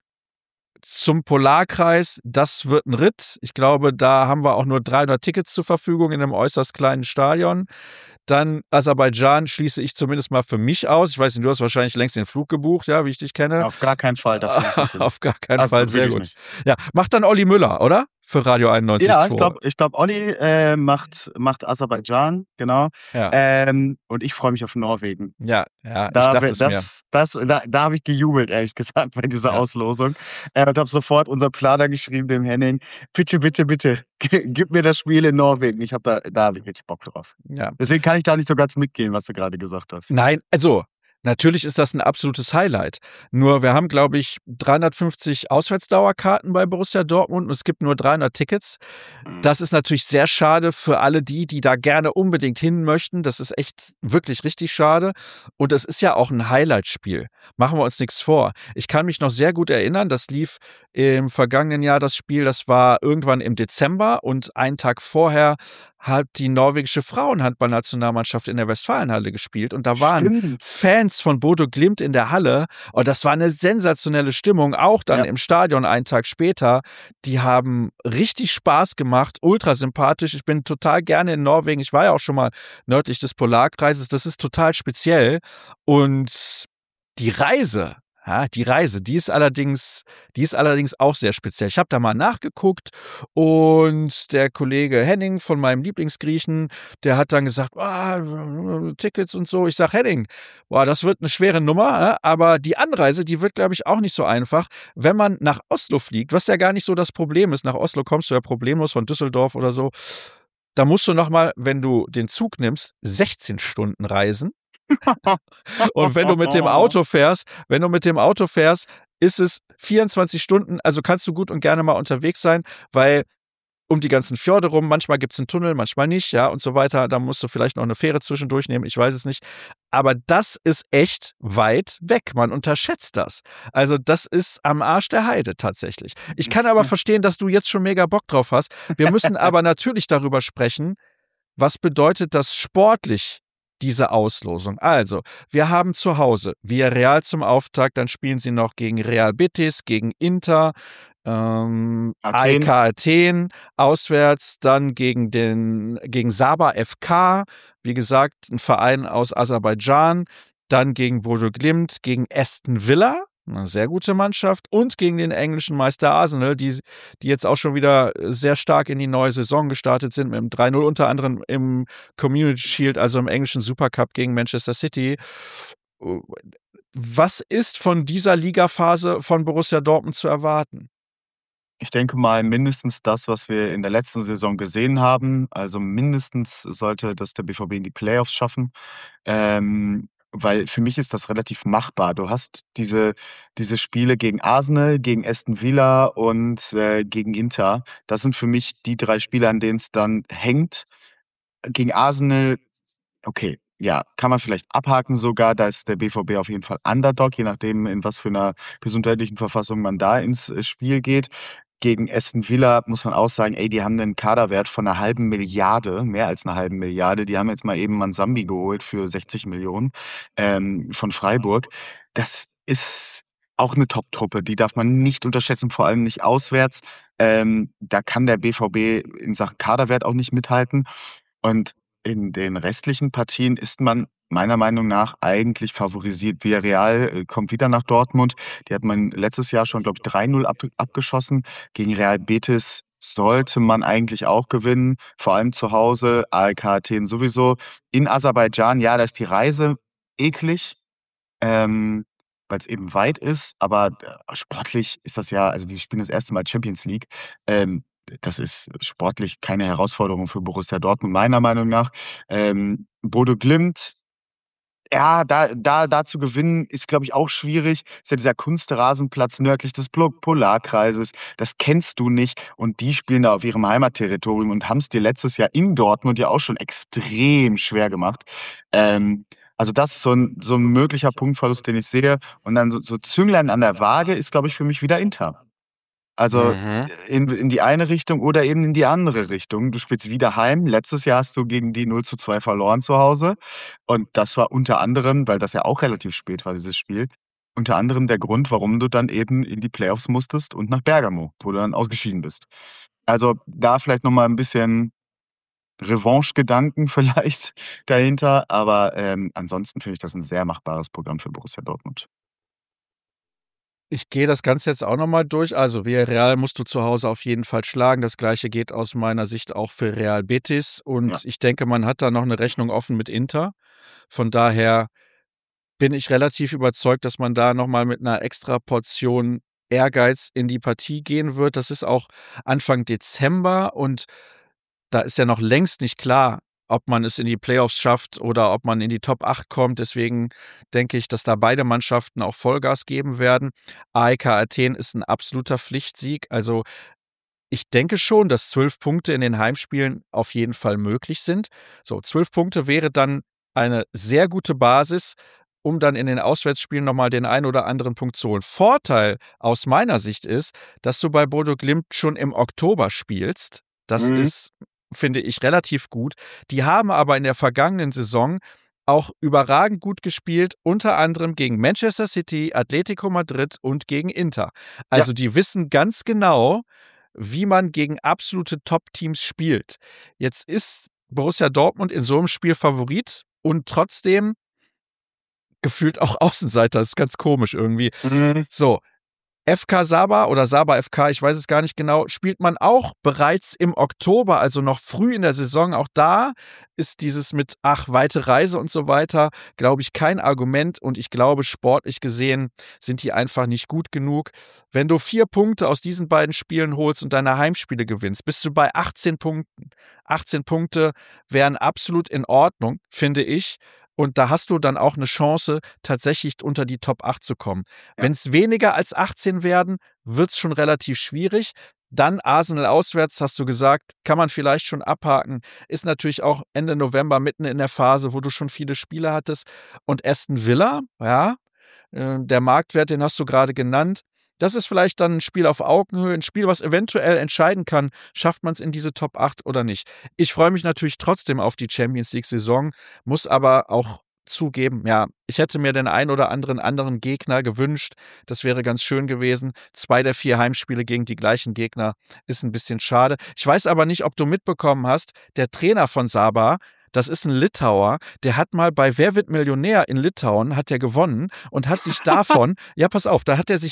Polarkreis, das wird ein Ritt. Ich glaube, da haben wir auch nur 300 Tickets zur Verfügung in einem äußerst kleinen Stadion. Dann Aserbaidschan schließe ich zumindest mal für mich aus. Ich weiß nicht, du hast wahrscheinlich längst den Flug gebucht, ja, wie ich dich kenne. Auf gar keinen Fall. Auf gar keinen Fall, sehr gut. Nicht. Ja, macht dann Olli Müller, oder? Für Radio 91. Ja, ich glaube, Olli macht Aserbaidschan, genau. Ja. Und ich freue mich auf Norwegen. Ja, ich dachte es mir. Da habe ich gejubelt, ehrlich gesagt, bei dieser Auslosung. Und habe sofort unser Planer geschrieben, dem Henning, bitte, gib mir das Spiel in Norwegen. Da habe ich richtig Bock drauf. Ja. Deswegen kann ich da nicht so ganz mitgehen, was du gerade gesagt hast. Nein, also Natürlich ist das ein absolutes Highlight. Nur wir haben, glaube ich, 350 Auswärtsdauerkarten bei Borussia Dortmund und es gibt nur 300 Tickets. Das ist natürlich sehr schade für alle die da gerne unbedingt hin möchten. Das ist echt wirklich richtig schade. Und es ist ja auch ein Highlight-Spiel. Machen wir uns nichts vor. Ich kann mich noch sehr gut erinnern, das lief im vergangenen Jahr, das Spiel, das war irgendwann im Dezember und einen Tag vorher hat die norwegische Frauenhandballnationalmannschaft in der Westfalenhalle gespielt und da waren Stimmt. Fans von Bodo Glimt in der Halle und das war eine sensationelle Stimmung, auch dann Ja. im Stadion einen Tag später. Die haben richtig Spaß gemacht, ultra sympathisch. Ich bin total gerne in Norwegen. Ich war ja auch schon mal nördlich des Polarkreises. Das ist total speziell und die Reise, ja, die ist allerdings auch sehr speziell. Ich habe da mal nachgeguckt und der Kollege Henning von meinem Lieblingsgriechen, der hat dann gesagt, Tickets und so. Ich sag, Henning, das wird eine schwere Nummer, aber die Anreise, die wird, glaube ich, auch nicht so einfach. Wenn man nach Oslo fliegt, was ja gar nicht so das Problem ist, nach Oslo kommst du ja problemlos von Düsseldorf oder so, da musst du nochmal, wenn du den Zug nimmst, 16 Stunden reisen. Und wenn du mit dem Auto fährst, ist es 24 Stunden, also kannst du gut und gerne mal unterwegs sein, weil um die ganzen Fjorde rum, manchmal gibt es einen Tunnel, manchmal nicht, ja, und so weiter. Da musst du vielleicht noch eine Fähre zwischendurch nehmen, ich weiß es nicht. Aber das ist echt weit weg. Man unterschätzt das. Also, das ist am Arsch der Heide tatsächlich. Ich kann aber verstehen, dass du jetzt schon mega Bock drauf hast. Wir müssen aber natürlich darüber sprechen, was bedeutet das sportlich, diese Auslosung? Also, wir haben zu Hause Villarreal zum Auftakt, dann spielen sie noch gegen Real Betis, gegen Inter, AEK Athen, auswärts dann gegen Sabah FK, wie gesagt, ein Verein aus Aserbaidschan, dann gegen Bodo Glimt, gegen Aston Villa, eine sehr gute Mannschaft, und gegen den englischen Meister Arsenal, die jetzt auch schon wieder sehr stark in die neue Saison gestartet sind, mit dem 3-0 unter anderem im Community Shield, also im englischen Supercup gegen Manchester City. Was ist von dieser Ligaphase von Borussia Dortmund zu erwarten? Ich denke mal, mindestens das, was wir in der letzten Saison gesehen haben. Also mindestens sollte das der BVB in die Playoffs schaffen. Weil für mich ist das relativ machbar. Du hast diese Spiele gegen Arsenal, gegen Aston Villa und gegen Inter. Das sind für mich die 3 Spiele, an denen es dann hängt. Gegen Arsenal, okay, ja, kann man vielleicht abhaken sogar. Da ist der BVB auf jeden Fall Underdog, je nachdem, in was für einer gesundheitlichen Verfassung man da ins Spiel geht. Gegen Aston Villa muss man auch sagen, ey, die haben einen Kaderwert von 1/2 Milliarde, mehr als 1/2 Milliarde. Die haben jetzt mal eben Mansambi geholt für 60 Millionen von Freiburg. Das ist auch eine Top-Truppe, die darf man nicht unterschätzen, vor allem nicht auswärts. Da kann der BVB in Sachen Kaderwert auch nicht mithalten. Und in den restlichen Partien ist man meiner Meinung nach eigentlich favorisiert. Villarreal kommt wieder nach Dortmund. Die hat man letztes Jahr schon, glaube ich, 3-0 abgeschossen. Gegen Real Betis sollte man eigentlich auch gewinnen, vor allem zu Hause. AEK Athen sowieso. In Aserbaidschan, ja, da ist die Reise eklig, weil es eben weit ist, aber sportlich ist das ja, also die spielen das erste Mal Champions League. Das ist sportlich keine Herausforderung für Borussia Dortmund, meiner Meinung nach. Bodo Glimt, ja, da zu gewinnen, ist, glaube ich, auch schwierig. Ist ja dieser Kunstrasenplatz nördlich des Polarkreises. Das kennst du nicht. Und die spielen da auf ihrem Heimatterritorium und haben es dir letztes Jahr in Dortmund ja auch schon extrem schwer gemacht. Also das ist so ein möglicher Punktverlust, den ich sehe. Und dann so Zünglein an der Waage ist, glaube ich, für mich wieder Inter. Also in die eine Richtung oder eben in die andere Richtung. Du spielst wieder heim. Letztes Jahr hast du gegen die 0:2 verloren zu Hause. Und das war unter anderem, weil das ja auch relativ spät war, dieses Spiel, unter anderem der Grund, warum du dann eben in die Playoffs musstest und nach Bergamo, wo du dann ausgeschieden bist. Also da vielleicht noch mal 'n bisschen Revanche-Gedanken vielleicht dahinter, aber ansonsten finde ich das ein sehr machbares Programm für Borussia Dortmund. Ich gehe das Ganze jetzt auch nochmal durch. Also Villarreal musst du zu Hause auf jeden Fall schlagen. Das Gleiche geht aus meiner Sicht auch für Real Betis. Ja. Und ich denke, man hat da noch eine Rechnung offen mit Inter. Von daher bin ich relativ überzeugt, dass man da nochmal mit einer extra Portion Ehrgeiz in die Partie gehen wird. Das ist auch Anfang Dezember und da ist ja noch längst nicht klar, ob man es in die Playoffs schafft oder ob man in die Top 8 kommt. Deswegen denke ich, dass da beide Mannschaften auch Vollgas geben werden. AEK Athen ist ein absoluter Pflichtsieg. Also ich denke schon, dass 12 Punkte in den Heimspielen auf jeden Fall möglich sind. So, 12 Punkte wäre dann eine sehr gute Basis, um dann in den Auswärtsspielen nochmal den einen oder anderen Punkt zu holen. Vorteil aus meiner Sicht ist, dass du bei Bodo Glimt schon im Oktober spielst. Das ist, finde ich, relativ gut. Die haben aber in der vergangenen Saison auch überragend gut gespielt, unter anderem gegen Manchester City, Atletico Madrid und gegen Inter. Also die wissen ganz genau, wie man gegen absolute Top-Teams spielt. Jetzt ist Borussia Dortmund in so einem Spiel Favorit und trotzdem gefühlt auch Außenseiter. Das ist ganz komisch irgendwie. So, FK Saba oder Saba FK, ich weiß es gar nicht genau, spielt man auch bereits im Oktober, also noch früh in der Saison. Auch da ist dieses mit, weite Reise und so weiter, glaube ich, kein Argument. Und ich glaube, sportlich gesehen sind die einfach nicht gut genug. Wenn du 4 Punkte aus diesen beiden Spielen holst und deine Heimspiele gewinnst, bist du bei 18 Punkten. 18 Punkte wären absolut in Ordnung, finde ich. Und da hast du dann auch eine Chance, tatsächlich unter die Top 8 zu kommen. Ja. Wenn es weniger als 18 werden, wird es schon relativ schwierig. Dann Arsenal auswärts, hast du gesagt, kann man vielleicht schon abhaken. Ist natürlich auch Ende November mitten in der Phase, wo du schon viele Spiele hattest. Und Aston Villa, ja, der Marktwert, den hast du gerade genannt. Das ist vielleicht dann ein Spiel auf Augenhöhe, ein Spiel, was eventuell entscheiden kann, schafft man es in diese Top 8 oder nicht. Ich freue mich natürlich trotzdem auf die Champions League-Saison, muss aber auch zugeben, ja, ich hätte mir den ein oder anderen Gegner gewünscht. Das wäre ganz schön gewesen. 2 der 4 Heimspiele gegen die gleichen Gegner ist ein bisschen schade. Ich weiß aber nicht, ob du mitbekommen hast, der Trainer von Saba, das ist ein Litauer, der hat mal bei Wer wird Millionär in Litauen, hat er gewonnen und hat sich davon, ja pass auf, hat er sich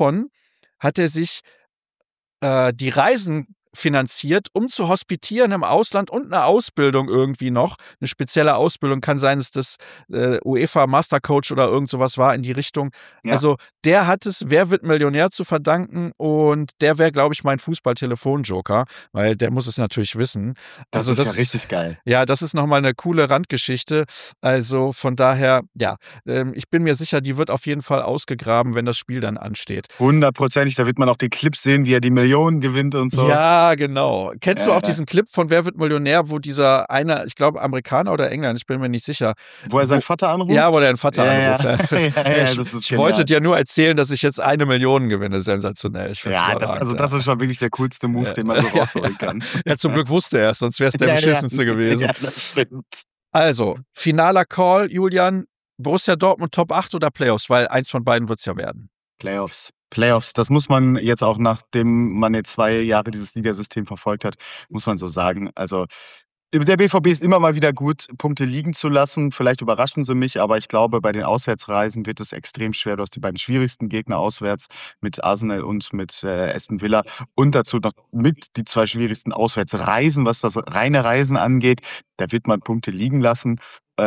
die Reisen finanziert, um zu hospitieren im Ausland und eine Ausbildung irgendwie noch. Eine spezielle Ausbildung, kann sein, dass das UEFA Mastercoach oder irgend sowas war in die Richtung. Ja. Also der hat es Wer wird Millionär zu verdanken und der wäre, glaube ich, mein Fußball-Telefon-Joker, weil der muss es natürlich wissen. Das ist ja richtig geil. Ja, das ist nochmal eine coole Randgeschichte. Also von daher, ja, ich bin mir sicher, die wird auf jeden Fall ausgegraben, wenn das Spiel dann ansteht. 100%, da wird man auch die Clips sehen, wie er die Millionen gewinnt und so. Ja, genau. Kennst du auch diesen Clip von Wer wird Millionär, wo dieser eine, ich glaube Amerikaner oder Engländer, ich bin mir nicht sicher. Wo er seinen Vater anruft? Ja, wo er den Vater anruft. Ich wollte dir nur erzählen, dass ich jetzt 1 Million gewinne. Sensationell. Das ist schon wirklich der coolste Move, den man so rausholen kann. Ja, zum Glück wusste er es, sonst wäre es der beschissenste gewesen. Ja, das stimmt. Also, finaler Call, Julian. Borussia Dortmund Top 8 oder Playoffs? Weil eins von beiden wird es ja werden. Playoffs, das muss man jetzt auch, nachdem man jetzt 2 Jahre dieses Ligasystem verfolgt hat, muss man so sagen. Also der BVB ist immer mal wieder gut, Punkte liegen zu lassen. Vielleicht überraschen sie mich, aber ich glaube, bei den Auswärtsreisen wird es extrem schwer. Du hast die beiden schwierigsten Gegner auswärts mit Arsenal und mit Aston Villa und dazu noch mit die 2 schwierigsten Auswärtsreisen, was das reine Reisen angeht. Da wird man Punkte liegen lassen.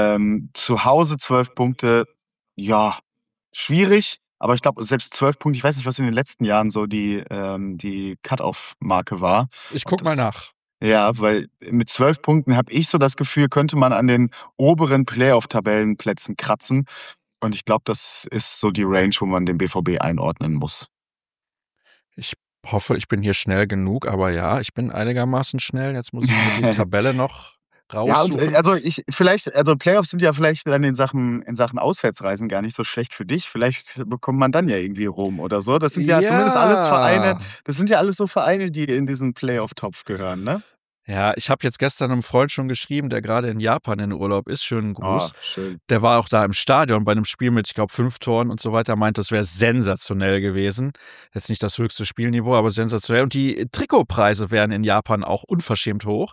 Zu Hause 12 Punkte, ja, schwierig. Aber ich glaube, selbst 12 Punkte, ich weiß nicht, was in den letzten Jahren so die Cut-Off-Marke war. Ich guck mal nach. Ja, weil mit 12 Punkten habe ich so das Gefühl, könnte man an den oberen Playoff-Tabellenplätzen kratzen. Und ich glaube, das ist so die Range, wo man den BVB einordnen muss. Ich hoffe, ich bin hier schnell genug, aber ja, ich bin einigermaßen schnell. Jetzt muss ich mir die Tabelle noch raussuchen. Ja, und Playoffs sind ja vielleicht dann in Sachen Auswärtsreisen gar nicht so schlecht für dich. Vielleicht bekommt man dann ja irgendwie Rom oder so. Das sind ja zumindest alles Vereine, das sind ja alles so Vereine, die in diesen Playoff-Topf gehören, ne? Ja, ich habe jetzt gestern einem Freund schon geschrieben, der gerade in Japan in Urlaub ist. Schönen Gruß. Oh, schön. Der war auch da im Stadion bei einem Spiel mit, ich glaube, 5 Toren und so weiter. Meint, das wäre sensationell gewesen. Jetzt nicht das höchste Spielniveau, aber sensationell. Und die Trikotpreise wären in Japan auch unverschämt hoch.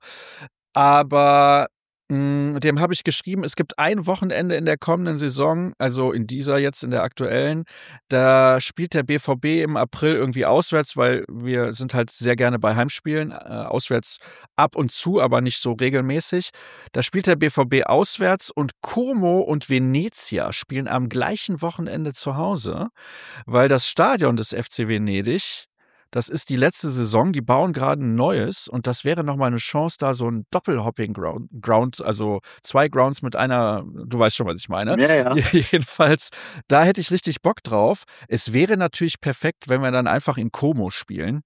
Aber dem habe ich geschrieben, es gibt ein Wochenende in der kommenden Saison, also in dieser jetzt, in der aktuellen, da spielt der BVB im April irgendwie auswärts, weil wir sind halt sehr gerne bei Heimspielen, auswärts ab und zu, aber nicht so regelmäßig. Da spielt der BVB auswärts und Como und Venezia spielen am gleichen Wochenende zu Hause, weil das Stadion des FC Venedig, das ist die letzte Saison, die bauen gerade ein neues und das wäre nochmal eine Chance, da so ein Doppelhopping-Ground, also 2 Grounds mit einer, du weißt schon, was ich meine. Ja, ja. Jedenfalls, da hätte ich richtig Bock drauf. Es wäre natürlich perfekt, wenn wir dann einfach in Como spielen.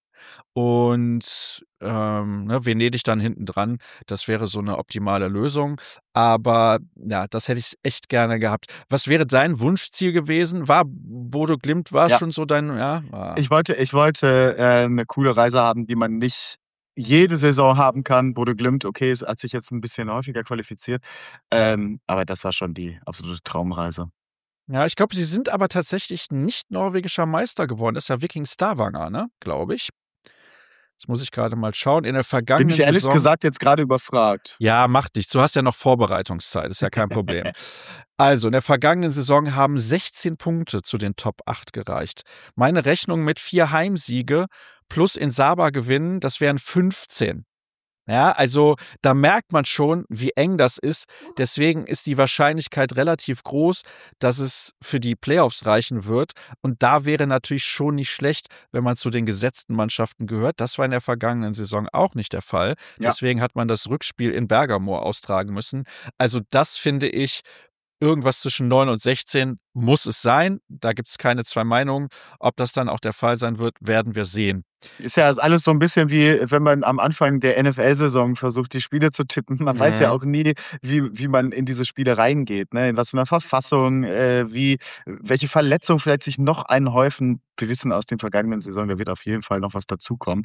Und ne, Venedig dann hinten dran, das wäre so eine optimale Lösung. Aber ja, das hätte ich echt gerne gehabt. Was wäre dein Wunschziel gewesen? War Bodo Glimt Ja. schon so dein, ja? Ich wollte 'ne coole Reise haben, die man nicht jede Saison haben kann. Bodo Glimt, okay, es hat sich jetzt ein bisschen häufiger qualifiziert, aber das war schon die absolute Traumreise. Ja, ich glaube, sie sind aber tatsächlich nicht norwegischer Meister geworden. Das ist ja Viking Stavanger, ne, glaube ich. Jetzt muss ich gerade mal schauen. In der Bin ich vergangenen ehrlich Saison. gesagt jetzt gerade überfragt. Ja, macht nichts. Du hast ja noch Vorbereitungszeit, ist ja kein Problem. Also, in der vergangenen Saison haben 16 Punkte zu den Top 8 gereicht. Meine Rechnung mit 4 Heimsiege plus in Saba gewinnen, das wären 15. Ja, also da merkt man schon, wie eng das ist. Deswegen ist die Wahrscheinlichkeit relativ groß, dass es für die Playoffs reichen wird. Und da wäre natürlich schon nicht schlecht, wenn man zu den gesetzten Mannschaften gehört. Das war in der vergangenen Saison auch nicht der Fall. Ja. Deswegen hat man das Rückspiel in Bergamo austragen müssen. Also das finde ich, irgendwas zwischen 9 und 16 muss es sein. Da gibt es keine 2 Meinungen. Ob das dann auch der Fall sein wird, werden wir sehen. Ist ja alles so ein bisschen wie, wenn man am Anfang der NFL-Saison versucht, die Spiele zu tippen. Man weiß ja auch nie, wie man in diese Spiele reingeht, ne? In was für 'ner Verfassung, welche Verletzungen vielleicht sich noch einhäufen. Wir wissen aus den vergangenen Saison, da wird auf jeden Fall noch was dazukommen.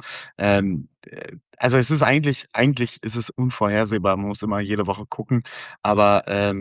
Also, es ist eigentlich ist es unvorhersehbar. Man muss immer jede Woche gucken, aber,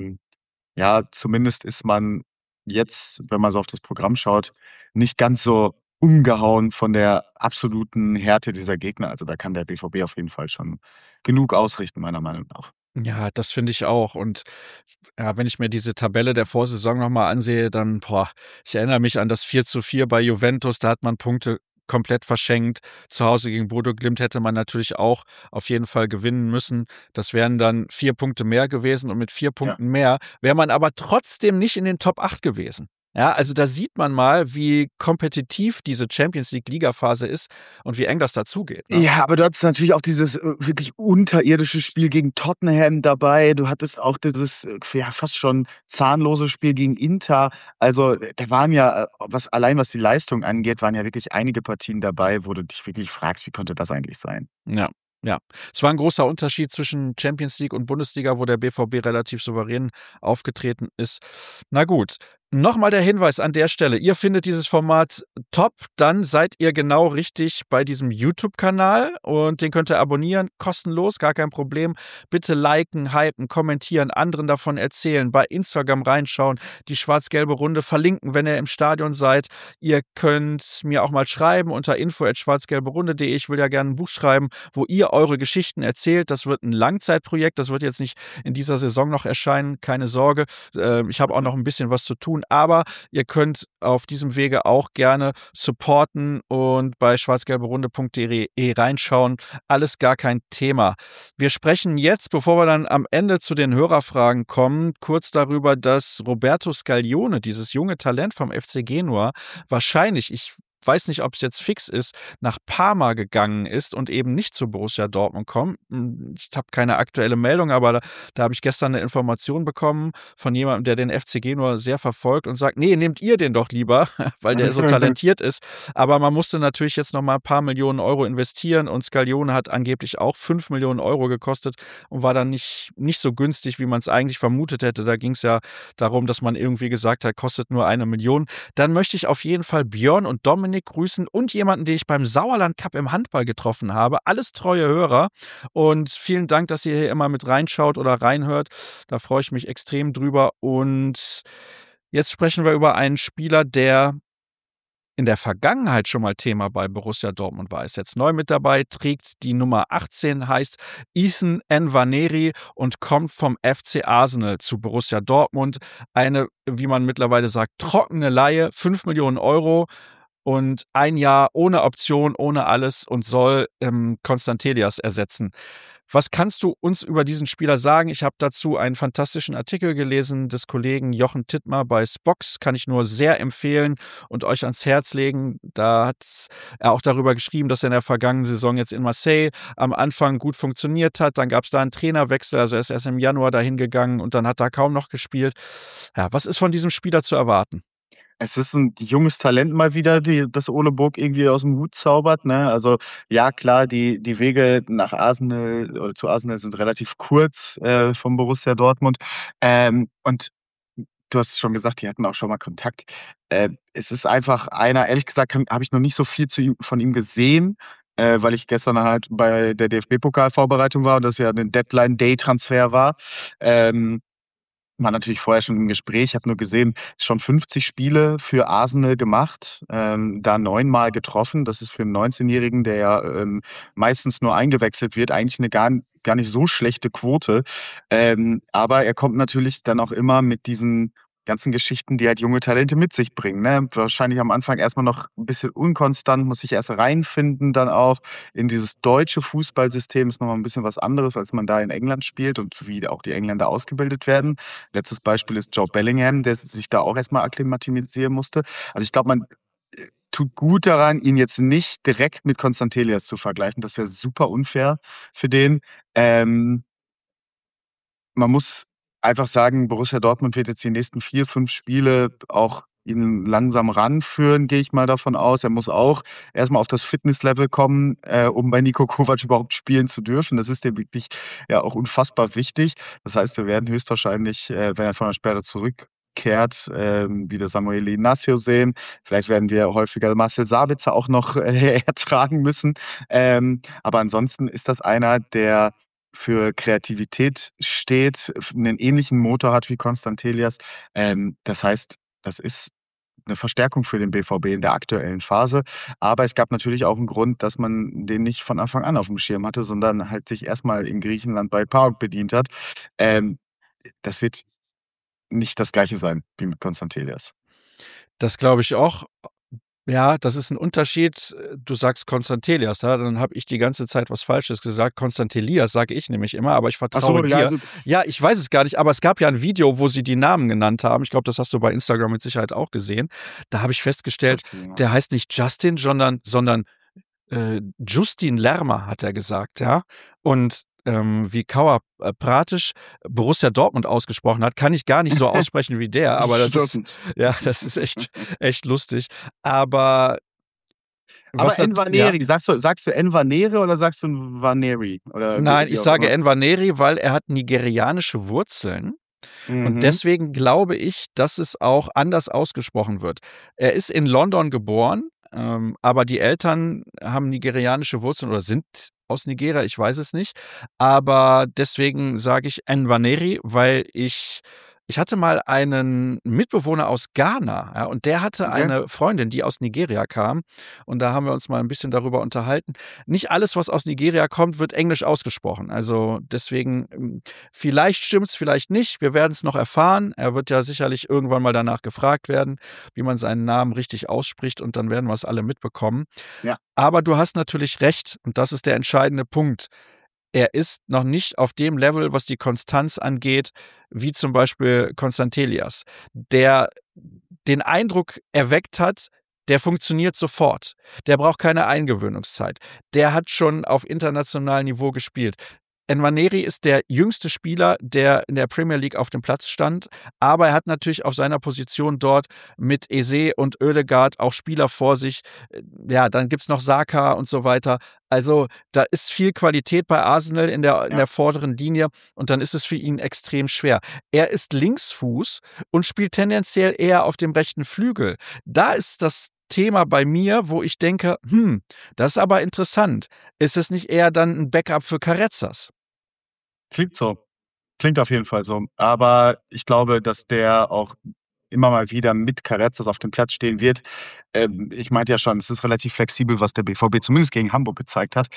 ja, zumindest ist man jetzt, wenn man so auf das Programm schaut, nicht ganz so umgehauen von der absoluten Härte dieser Gegner. Also, da kann der BVB auf jeden Fall schon genug ausrichten, meiner Meinung nach. Ja, das finde ich auch. Und ja, wenn ich mir diese Tabelle der Vorsaison noch mal ansehe, dann, ich erinnere mich an das 4:4 bei Juventus, da hat man Punkte komplett verschenkt. Zu Hause gegen Bodo Glimt hätte man natürlich auch auf jeden Fall gewinnen müssen. Das wären dann 4 Punkte mehr gewesen und mit 4 Ja. Punkten mehr wäre man aber trotzdem nicht in den Top 8 gewesen. Ja, also da sieht man mal, wie kompetitiv diese Champions-League-Ligaphase ist und wie eng das dazugeht, ne? Ja, aber du hattest natürlich auch dieses, wirklich unterirdische Spiel gegen Tottenham dabei. Du hattest auch dieses, ja, fast schon zahnlose Spiel gegen Inter. Also, da waren ja, was die Leistung angeht, waren ja wirklich einige Partien dabei, wo du dich wirklich fragst: „Wie konnte das eigentlich sein?“ Ja, ja. Es war ein großer Unterschied zwischen Champions League und Bundesliga, wo der BVB relativ souverän aufgetreten ist. Na gut, noch mal der Hinweis an der Stelle: Ihr findet dieses Format top, dann seid ihr genau richtig bei diesem YouTube-Kanal und den könnt ihr abonnieren, kostenlos, gar kein Problem. Bitte liken, hypen, kommentieren, anderen davon erzählen, bei Instagram reinschauen, die schwarz-gelbe Runde verlinken, wenn ihr im Stadion seid. Ihr könnt mir auch mal schreiben unter info@schwarzgelberunde.de. Ich will ja gerne ein Buch schreiben, wo ihr eure Geschichten erzählt. Das wird ein Langzeitprojekt. Das wird jetzt nicht in dieser Saison noch erscheinen. Keine Sorge. Ich habe auch noch ein bisschen was zu tun. Aber ihr könnt auf diesem Wege auch gerne supporten und bei schwarzgelberunde.de reinschauen. Alles gar kein Thema. Wir sprechen jetzt, bevor wir dann am Ende zu den Hörerfragen kommen, kurz darüber, dass Roberto Scaglione, dieses junge Talent vom FC Genua, wahrscheinlich, ich weiß nicht, ob es jetzt fix ist, nach Parma gegangen ist und eben nicht zu Borussia Dortmund kommt. Ich habe keine aktuelle Meldung, aber da habe ich gestern eine Information bekommen von jemandem, der den FC Genua sehr verfolgt und sagt, nee, nehmt ihr den doch lieber, weil der so talentiert ist. Aber man musste natürlich jetzt noch mal ein paar Millionen Euro investieren und Scaglione hat angeblich auch 5 Millionen Euro gekostet und war dann nicht so günstig, wie man es eigentlich vermutet hätte. Da ging es ja darum, dass man irgendwie gesagt hat, kostet nur 1 Million. Dann möchte ich auf jeden Fall Björn und Dominik grüßen und jemanden, den ich beim Sauerland Cup im Handball getroffen habe. Alles treue Hörer und vielen Dank, dass ihr hier immer mit reinschaut oder reinhört. Da freue ich mich extrem drüber. Und jetzt sprechen wir über einen Spieler, der in der Vergangenheit schon mal Thema bei Borussia Dortmund war. Ist jetzt neu mit dabei, trägt die Nummer 18, heißt Ethan Nwaneri und kommt vom FC Arsenal zu Borussia Dortmund. Eine, wie man mittlerweile sagt, trockene Leihe, 5 Millionen Euro. Und 1 Jahr ohne Option, ohne alles und soll Konstantelias ersetzen. Was kannst du uns über diesen Spieler sagen? Ich habe dazu einen fantastischen Artikel gelesen des Kollegen Jochen Tittmer bei Spox, kann ich nur sehr empfehlen und euch ans Herz legen. Da hat er auch darüber geschrieben, dass er in der vergangenen Saison jetzt in Marseille am Anfang gut funktioniert hat. Dann gab es da einen Trainerwechsel, also er ist erst im Januar dahin gegangen und dann hat er kaum noch gespielt. Ja, was ist von diesem Spieler zu erwarten? Es ist ein junges Talent mal wieder, das Ole Burg irgendwie aus dem Hut zaubert, ne? Also, ja klar, die Wege nach Arsenal oder zu Arsenal sind relativ kurz, vom Borussia Dortmund. Und du hast es schon gesagt, die hatten auch schon mal Kontakt. Es ist einfach einer, ehrlich gesagt, habe ich noch nicht so viel von ihm gesehen, weil ich gestern halt bei der DFB-Pokalvorbereitung war und das ja 'nen Deadline-Day-Transfer war. War natürlich vorher schon im Gespräch. Ich habe nur gesehen, schon 50 Spiele für Arsenal gemacht, da 9-mal getroffen. Das ist für 'n 19-Jährigen, der ja, meistens nur eingewechselt wird, eigentlich eine gar nicht so schlechte Quote. Aber er kommt natürlich dann auch immer mit diesen ganzen Geschichten, die halt junge Talente mit sich bringen, ne? Wahrscheinlich am Anfang erst mal noch 'n bisschen unkonstant, muss sich erst reinfinden dann auch in dieses deutsche Fußballsystem. Ist noch mal 'n bisschen was anderes, als man da in England spielt und wie auch die Engländer ausgebildet werden. Letztes Beispiel ist Joe Bellingham, der sich da auch erst mal akklimatisieren musste. Also, ich glaube, man, tut gut daran, ihn jetzt nicht direkt mit Constant Elias zu vergleichen. Das wäre super unfair für den. Ähm Man muss einfach sagen, Borussia Dortmund wird jetzt die nächsten 4, 5 Spiele auch ihn langsam ranführen, gehe ich mal davon aus. Er muss auch erst mal auf das Fitnesslevel kommen, um bei Niko Kovac überhaupt spielen zu dürfen. Das ist dem wirklich ja auch unfassbar wichtig. Das heißt, wir werden höchstwahrscheinlich, wenn er von der Sperre zurückkehrt, wieder Samuel Inácio sehen. Vielleicht werden wir häufiger Marcel Sabitzer auch noch, ertragen müssen. Aber ansonsten ist das einer, der für Kreativität steht, 'nen ähnlichen Motor hat wie Constant Elias. Das heißt, das ist 'ne Verstärkung für den BVB in der aktuellen Phase. Aber es gab natürlich auch 'n Grund, dass man den nicht von Anfang an aufm Schirm hatte, sondern halt sich erst mal in Griechenland bei PAOK bedient hat. Ähm, Das wird nicht das Gleiche sein wie mit Constant Elias. Das glaube ich auch. Ja, das ist 'n Unterschied. Du sagst Konstantelias, ja, dann habe ich die ganze Zeit was Falsches gesagt. Konstantelias sage ich nämlich immer, aber ich Ach so, vertraue ja, dir. Ja, ich weiß es gar nicht, aber es gab ja 'n Video, wo sie die Namen genannt haben. Ich glaube, das hast du bei Instagram mit Sicherheit auch gesehen. Da habe ich festgestellt, der heißt nicht Justin, sondern Justin Lerma, hat er gesagt, ja. Und, wie Kauer, Pratisch Borussia Dortmund ausgesprochen hat, kann ich gar nicht so aussprechen wie der, aber das ist Stimmt. ja, das ist echt lustig. Aber was Aber nat ja? Nvaneri, sagst du Nvaneri oder sagst du Nvaneri? Oder Nein, wie ich auch sage immer? Envaneri, weil er hat nigerianische Wurzeln und Mhm, deswegen glaube ich, dass es auch anders ausgesprochen wird. Er ist in London geboren, aber die Eltern haben nigerianische Wurzeln oder sind aus Nigeria, ich weiß es nicht. Aber deswegen sage ich Envaneri, weil ich hatte mal einen Mitbewohner aus Ghana, ja, und der hatte okay. eine Freundin, die aus Nigeria kam und da haben wir uns mal ein bisschen darüber unterhalten. Nicht alles, was aus Nigeria kommt, wird Englisch ausgesprochen. Also deswegen, vielleicht stimmt's, vielleicht nicht. Wir werden es noch erfahren. Er wird ja sicherlich irgendwann mal danach gefragt werden, wie man seinen Namen richtig ausspricht und dann werden wir es alle mitbekommen. Ja. Aber du hast natürlich recht und das ist der entscheidende Punkt. Er ist noch nicht auf dem Level, was die Konstanz angeht, wie zum Beispiel Konstantelias, der den Eindruck erweckt hat, der funktioniert sofort. Der braucht keine Eingewöhnungszeit. Der hat schon auf internationalem Niveau gespielt. Nwaneri ist der jüngste Spieler, der in der Premier League auf dem Platz stand, aber er hat natürlich auf seiner Position dort mit Eze und Ødegaard auch Spieler vor sich. Ja, dann gibt's noch Saka und so weiter. Also, da ist viel Qualität bei Arsenal in Ja. der vorderen Linie und dann ist es für ihn extrem schwer. Er ist Linksfuß und spielt tendenziell eher auf dem rechten Flügel. Da ist das Thema bei mir, wo ich denke: das ist aber interessant. Ist es nicht eher dann 'n Backup für Carrezzas?“ Klingt so. Klingt auf jeden Fall so. Aber ich glaube, dass der auch immer mal wieder mit Carrezzas auf dem Platz stehen wird. Ich meinte ja schon, es ist relativ flexibel, was der BVB zumindest gegen Hamburg gezeigt hat.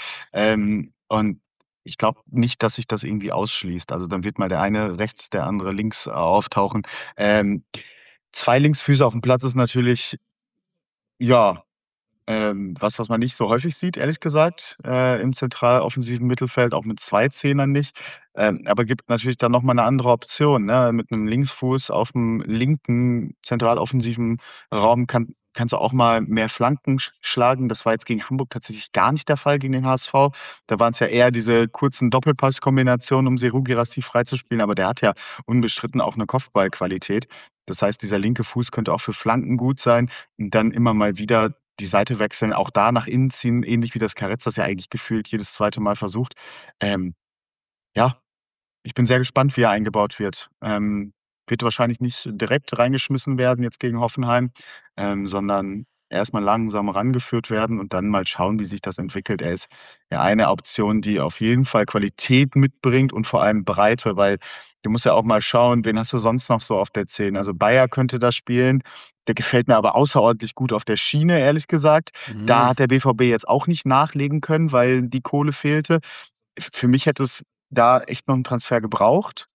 Und ich glaube nicht, dass sich das irgendwie ausschließt. Also, dann wird mal der eine rechts, der andere links auftauchen. Ähm, 2 Linksfüße auf dem Platz ist natürlich, ja, Was man nicht so häufig sieht, ehrlich gesagt, im zentral offensiven Mittelfeld, auch mit 2 Zehnern nicht. Aber gibt natürlich dann noch mal 'ne andere Option, ne? Mit einem Linksfuß auf dem linken zentraloffensiven Raum kannst du auch mal mehr Flanken schlagen. Das war jetzt gegen Hamburg tatsächlich gar nicht der Fall gegen den HSV. Da waren es ja eher diese kurzen Doppelpasskombinationen, um Seru Girassi freizuspielen, aber der hat ja unbestritten auch eine Kopfballqualität. Das heißt, dieser linke Fuß könnte auch für Flanken gut sein und dann immer mal wieder die Seite wechseln, auch da nach innen ziehen, ähnlich wie das Karetz das ja eigentlich gefühlt jedes zweite Mal versucht. Ähm, ja, ich bin sehr gespannt, wie er eingebaut wird. Wird wahrscheinlich nicht direkt reingeschmissen werden jetzt gegen Hoffenheim, sondern erst mal langsam rangeführt werden und dann mal schauen, wie sich das entwickelt. Er ist ja eine Option, die auf jeden Fall Qualität mitbringt und vor allem Breite, weil du musst ja auch mal schauen, wen hast du sonst noch so auf der 10? Also, Bayer könnte da spielen, der gefällt mir aber außerordentlich gut auf der Schiene, ehrlich gesagt. Da Mhm. hat der BVB jetzt auch nicht nachlegen können, weil die Kohle fehlte. Für mich hätte es da echt noch 'n Transfer gebraucht.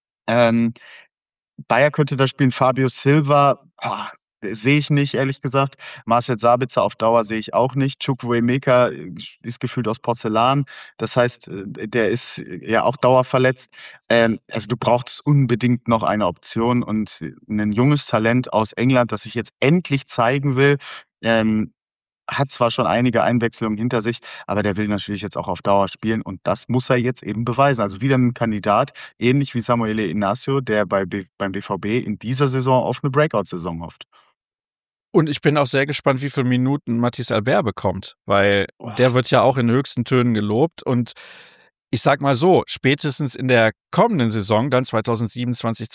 Ähm, Bayer könnte da spielen, Fabio Silva, sehe ich nicht, ehrlich gesagt. Marcel Sabitzer auf Dauer sehe ich auch nicht. Chukwuemeka, ist gefühlt aus Porzellan. Das heißt, der ist ja auch dauerverletzt. Also, du brauchtest unbedingt noch eine Option und 'nen junges Talent aus England, das sich jetzt endlich zeigen will. Ähm, Hat zwar schon einige Einwechslungen hinter sich, aber der will natürlich jetzt auch auf Dauer spielen und das muss er jetzt eben beweisen. Also wieder 'n Kandidat, ähnlich wie Samuele Inácio, der beim BVB in dieser Saison auf 'ne Breakout-Saison hofft. Und ich bin auch sehr gespannt, wie viele Minuten Mathys Albert bekommt, weil der Oh, wird ja auch in höchsten Tönen gelobt und ich sage mal so, spätestens in der kommenden Saison, dann 2027,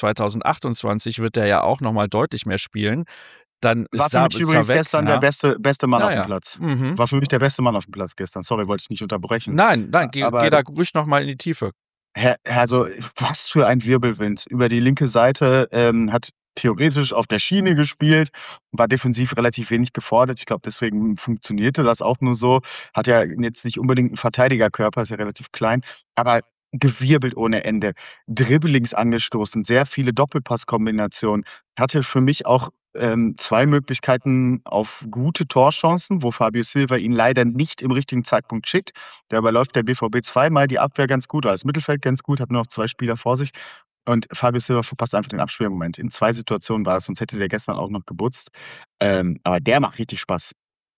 2028 wird der ja auch noch mal deutlich mehr spielen. Dann war ist für mich Sabitzer übrigens weg, gestern der ja. beste Mann Ja, aufm ja. Platz. Mhm. War für mich der beste Mann aufm Platz gestern. Sorry, wollte ich nicht unterbrechen. Nein, nein, geh Aber da ruhig noch mal in die Tiefe. Also, was für ein Wirbelwind. Über die linke Seite, hat theoretisch auf der Schiene gespielt, war defensiv relativ wenig gefordert. Ich glaube, deswegen funktionierte das auch nur so. Hat ja jetzt nicht unbedingt 'n Verteidigerkörper, ist ja relativ klein, aber gewirbelt ohne Ende. Dribblings angestoßen, sehr viele Doppelpasskombinationen. Hatte für mich auch, 2 Möglichkeiten auf gute Torchancen, wo Fabio Silva ihn leider nicht im richtigen Zeitpunkt schickt. Da überläuft der BVB zweimal die Abwehr ganz gut, oder das Mittelfeld ganz gut, hat nur noch 2 Spieler vor sich und Fabio Silva verpasst einfach den Abspielmoment. In 2 Situationen war das, sonst hätte der gestern auch noch gebutzt. Aber der macht richtig Spaß.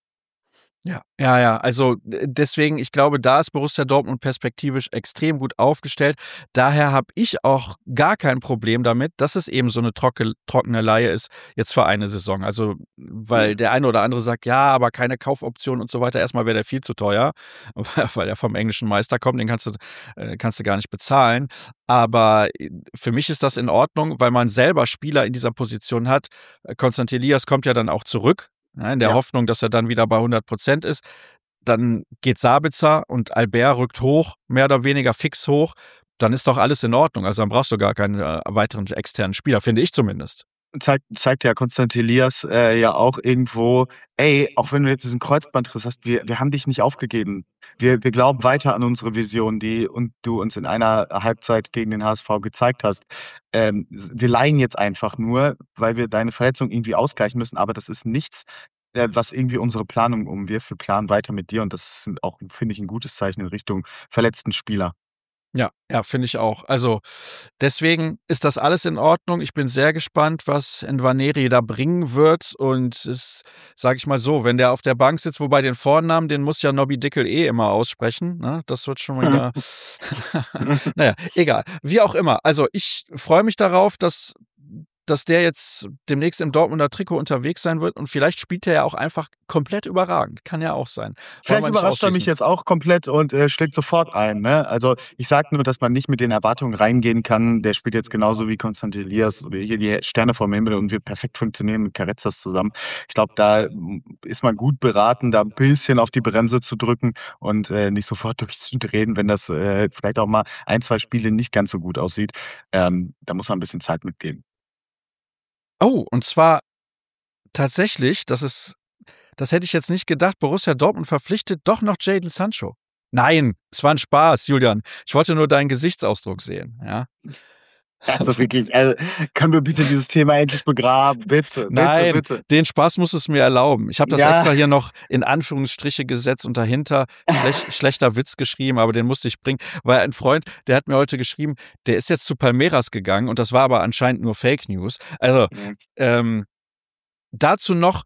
Ja, ja, ja. Also, deswegen, ich glaube, da ist Borussia Dortmund perspektivisch extrem gut aufgestellt. Daher habe ich auch gar kein Problem damit, dass es eben so eine trockene Leihe ist jetzt für eine Saison. Also, weil Mhm. der eine oder andere sagt: „Ja, aber keine Kaufoption und so weiter.“ Erstmal wäre der viel zu teuer, weil er vom englischen Meister kommt, den kannst du gar nicht bezahlen. Aber, für mich ist das in Ordnung, weil man selber Spieler in dieser Position hat. Konstantin Elias kommt ja dann auch zurück, ja, in der Ja. Hoffnung, dass er dann wieder bei 100% ist. Dann geht Sabitzer und Albert rückt hoch, mehr oder weniger fix hoch. Dann ist doch alles in Ordnung. Also, dann brauchst du gar keinen, weiteren externen Spieler, finde ich zumindest. Zeigt ja Konstantin Elias, ja auch irgendwo: „Ey, auch wenn du jetzt diesen Kreuzbandriss hast, wir haben dich nicht aufgegeben. Wir glauben weiter an unsere Vision, die und du uns in einer Halbzeit gegen den HSV gezeigt hast. Wir leihen jetzt einfach nur, weil wir deine Verletzung irgendwie ausgleichen müssen, aber das ist nichts, was irgendwie unsere Planung umwirft. Wir planen weiter mit dir“ und das ist auch, finde ich, 'n gutes Zeichen in Richtung verletzten Spieler. Ja, ja, finde ich auch. Also, deswegen ist das alles in Ordnung. Ich bin sehr gespannt, was Nwaneri da bringen wird und es sage ich mal so, wenn der auf der Bank sitzt, wobei den Vornamen, den muss ja Nobby Dickel eh immer aussprechen, ne? Das wird schon wieder na ja, egal. Wie auch immer. Also, ich freue mich darauf, dass der jetzt demnächst im Dortmunder Trikot unterwegs sein wird und vielleicht spielt er ja auch einfach komplett überragend. Kann ja auch sein. Wollen Vielleicht wir nicht überrascht er mich ausschließen. jetzt auch komplett und, schlägt sofort ein, ne? Also, ich sage nur, dass man nicht mit den Erwartungen reingehen kann, der spielt jetzt genauso wie Konstantin Elias, oder hier die Sterne vom Himmel und wird perfekt funktionieren mit Carezas zusammen. Ich glaube, da, ist man gut beraten, da 'n bisschen auf die Bremse zu drücken und, nicht sofort durchzudrehen, wenn das, vielleicht auch mal ein 2 Spiele nicht ganz so gut aussieht. Da muss man 'n bisschen Zeit mitgeben. Oh, und zwar tatsächlich, das hätte ich jetzt nicht gedacht. Borussia Dortmund verpflichtet doch noch Jadon Sancho. Nein, es war 'n Spaß, Julian. Ich wollte nur deinen Gesichtsausdruck sehen, ja? Also wirklich, können wir bitte dieses Thema endlich begraben? Bitte, bitte, Nein, bitte. den Spaß muss es mir erlauben. Ich habe das Ja, extra hier noch in Anführungsstriche gesetzt und dahinter schlechter Witz geschrieben, aber den musste ich bringen, weil ein Freund, der hat mir heute geschrieben, der ist jetzt zu Palmeiras gegangen und das war aber anscheinend nur Fake News. Also ähm, dazu noch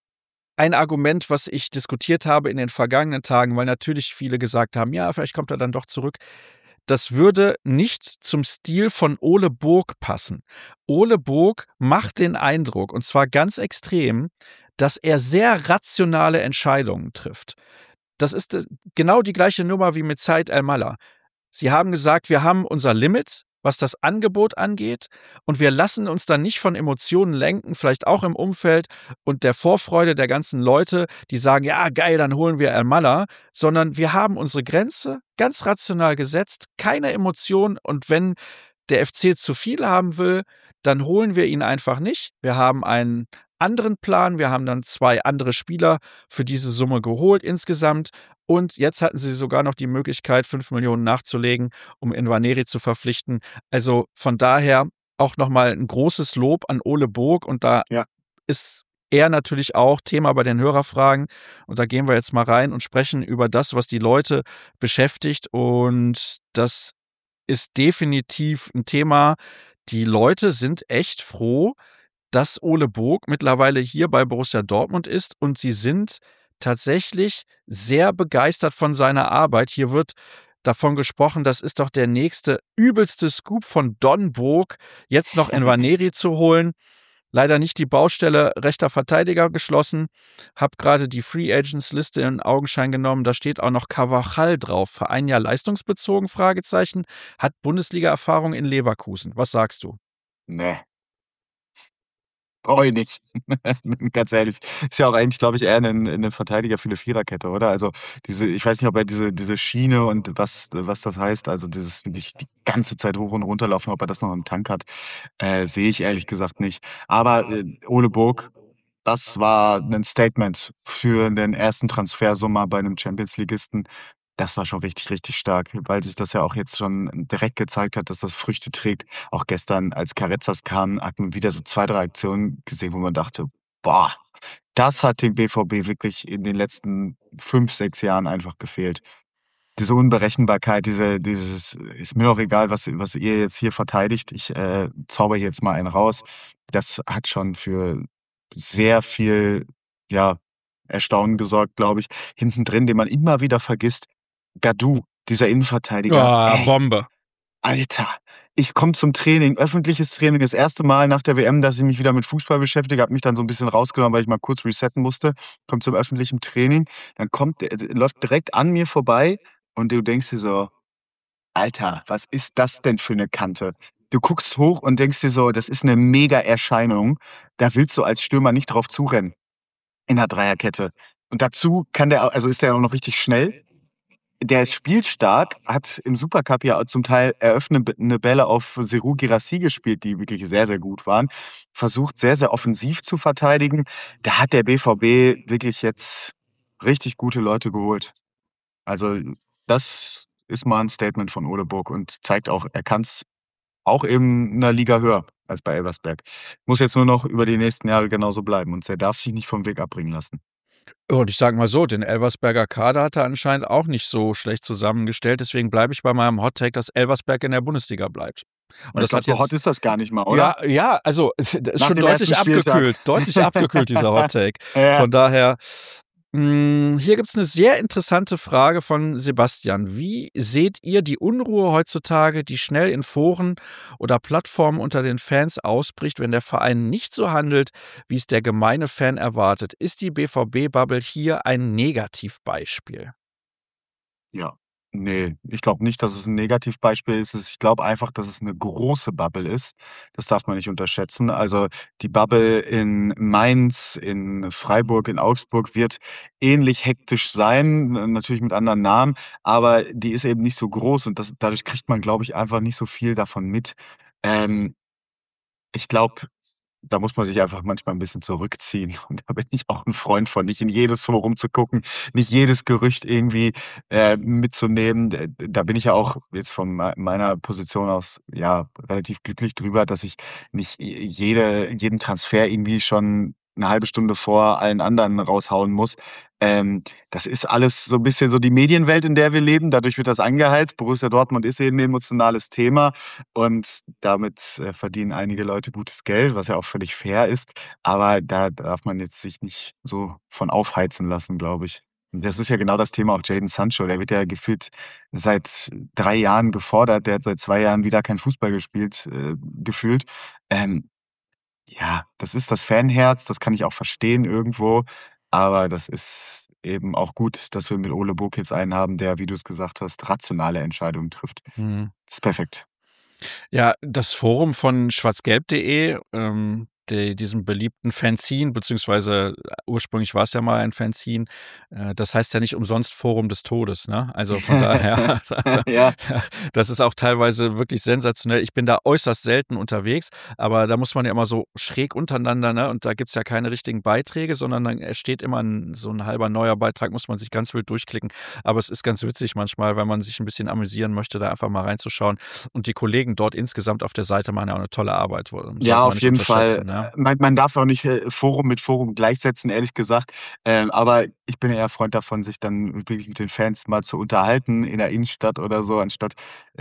ein Argument, was ich diskutiert habe in den vergangenen Tagen, weil natürlich viele gesagt haben, ja, vielleicht kommt er dann doch zurück. Das würde nicht zum Stil von Ole Burg passen. Ole Burg macht den Eindruck, und zwar ganz extrem, dass er sehr rationale Entscheidungen trifft. Das ist genau die gleiche Nummer wie mit Said El-Mallah. Sie haben gesagt, wir haben unser Limit, was das Angebot angeht, und wir lassen uns dann nicht von Emotionen lenken, vielleicht auch im Umfeld und der Vorfreude der ganzen Leute, die sagen, ja, geil, dann holen wir El-Mallah, sondern wir haben unsere Grenze ganz rational gesetzt, keine Emotionen, und wenn der FC zu viel haben will, dann holen wir ihn einfach nicht. Wir haben einen anderen Plan, wir haben dann 2 andere Spieler für diese Summe geholt insgesamt. Und jetzt hatten sie sogar noch die Möglichkeit, 5 Millionen nachzulegen, um Nwaneri zu verpflichten. Also von daher auch nochmal ein großes Lob an Ole Burg. Und da ja. ist er natürlich auch Thema bei den Hörerfragen. Und da gehen wir jetzt mal rein und sprechen über das, was die Leute beschäftigt. Und das ist definitiv ein Thema. Die Leute sind echt froh, dass Ole Burg mittlerweile hier bei Borussia Dortmund ist, und sie sind tatsächlich sehr begeistert von seiner Arbeit. Hier wird davon gesprochen, das ist doch der nächste übelste Scoop von Don Burg, jetzt noch Nwaneri zu holen. Leider nicht die Baustelle rechter Verteidiger geschlossen. Hab gerade die Free Agents Liste in Augenschein genommen. Da steht auch noch Carvajal drauf. Für ein Jahr leistungsbezogen? Fragezeichen. Hat Bundesliga-Erfahrung in Leverkusen. Was sagst du? Nee, brauche ich nicht. Ganz ehrlich. Ist ja auch eigentlich, glaube ich, eher ein Verteidiger für eine Viererkette, oder? Also ich weiß nicht, ob er diese Schiene und was das heißt, also dieses wirklich die ganze Zeit hoch und runter laufen, ob er das noch im Tank hat, sehe ich ehrlich gesagt nicht. Aber Ole Burg, das war ein Statement für den ersten Transfersommer bei einem Champions-Ligisten. Das war schon richtig, richtig stark, weil sich das ja auch jetzt schon direkt gezeigt hat, dass das Früchte trägt. Auch gestern, als Carrezzas kam, hat man wieder so 2, 3 Aktionen gesehen, wo man dachte: „Boah, das hat dem BVB wirklich in den letzten 5, 6 Jahren einfach gefehlt.“ Diese Unberechenbarkeit, dieses: „Ist mir auch egal, was ihr jetzt hier verteidigt, ich, zaubere hier jetzt mal einen raus.“ Das hat schon für sehr viel, ja, Erstaunen gesorgt, glaube ich. Hintendrin, den man immer wieder vergisst, Gadou, dieser Innenverteidiger. Ja, Bombe. Alter, ich komme zum Training, öffentliches Training, das erste Mal nach der WM, dass ich mich wieder mit Fußball beschäftige, habe mich dann so 'n bisschen rausgenommen, weil ich mal kurz resetten musste. Komme zum öffentlichen Training, dann kommt der läuft direkt an mir vorbei und du denkst dir so: „Alter, was ist das denn für 'ne Kante?“ Du guckst hoch und denkst dir so: „Das ist 'ne Mega-Erscheinung. Da willst du als Stürmer nicht drauf zurennen in 'ner Dreierkette.“ Und dazu kann der also ist der auch noch richtig schnell. Der ist spielstark, hat im Supercup ja zum Teil eröffnende Bälle auf Serhou Guirassy gespielt, die wirklich sehr, sehr gut waren. Versucht sehr, sehr offensiv zu verteidigen. Da hat der BVB wirklich jetzt richtig gute Leute geholt. Also, das ist mal 'n Statement von Ole Burg und zeigt auch, er kann's auch in 'ner Liga höher als bei Elversberg. Muss jetzt nur noch über die nächsten Jahre genauso bleiben und er darf sich nicht vom Weg abbringen lassen. Und ich sage mal so, den Elversberger Kader hat er anscheinend auch nicht so schlecht zusammengestellt. Deswegen bleibe ich bei meinem Hot Take, dass Elversberg in der Bundesliga bleibt. Und Ich das glaube, hat so hot jetzt, ist das gar nicht mal, oder? ja, ja, also das ist Nach schon dem ersten Spieltag. deutlich abgekühlt, dieser Hot Take. Ja. Von daher, hier gibt's 'ne sehr interessante Frage von Sebastian. Wie seht ihr die Unruhe heutzutage, die schnell in Foren oder Plattformen unter den Fans ausbricht, wenn der Verein nicht so handelt, wie es der gemeine Fan erwartet? Ist die BVB-Bubble hier ein Negativbeispiel? Ja. Ne, ich glaube nicht, dass es 'n Negativbeispiel ist. Ich glaube einfach, dass es 'ne große Bubble ist. Das darf man nicht unterschätzen. Also, die Bubble in Mainz, in Freiburg, in Augsburg wird ähnlich hektisch sein, natürlich mit anderen Namen, aber die ist eben nicht so groß und dadurch kriegt man, glaube ich, einfach nicht so viel davon mit. Ähm, Ich glaube da muss man sich einfach manchmal ein bisschen zurückziehen. Und da bin ich auch ein Freund von, nicht in jedes Forum zu gucken, nicht jedes Gerücht irgendwie, mitzunehmen. Da bin ich ja auch jetzt von meiner Position aus, ja, relativ glücklich drüber, dass ich nicht jeden Transfer irgendwie schon eine halbe Stunde vor allen anderen raushauen muss. Das ist alles so ein bisschen so die Medienwelt, in der wir leben. Dadurch wird das angeheizt. Borussia Dortmund ist eben 'n emotionales Thema und damit, verdienen einige Leute gutes Geld, was ja auch völlig fair ist. Aber da darf man jetzt sich nicht so von aufheizen lassen, glaube ich. Und das ist ja genau das Thema auch Jadon Sancho. Der wird ja gefühlt seit 3 Jahren gefordert. Der hat seit 2 Jahren wieder kein Fußball gespielt, gefühlt. Ähm, ja, das ist das Fanherz, das kann ich auch verstehen irgendwo, aber das ist eben auch gut, dass wir mit Ole Burg jetzt einen haben, der, wie du es gesagt hast, rationale Entscheidungen trifft. Mhm. Das ist perfekt. Ja, das Forum von schwarzgelb.de, diesem beliebten Fanzine, beziehungsweise ursprünglich war es ja mal ein Fanzine, das heißt ja nicht umsonst Forum des Todes, ne? Also von daher, also, Ja, das ist auch teilweise wirklich sensationell. Ich bin da äußerst selten unterwegs, aber da muss man ja immer so schräg untereinander, ne? Und da gibt's ja keine richtigen Beiträge, sondern dann entsteht immer so ein halber neuer Beitrag, muss man sich ganz wild durchklicken. Aber es ist ganz witzig manchmal, wenn man sich ein bisschen amüsieren möchte, da einfach mal reinzuschauen. Und die Kollegen dort insgesamt auf der Seite machen ja auch eine tolle Arbeit, ja, sollte man auf nicht jeden Fall. unterschätzen, ja. Man darf auch nicht, Forum mit Forum gleichsetzen, ehrlich gesagt. Aber ich bin eher Freund davon, sich dann wirklich mit den Fans mal zu unterhalten in der Innenstadt oder so, anstatt,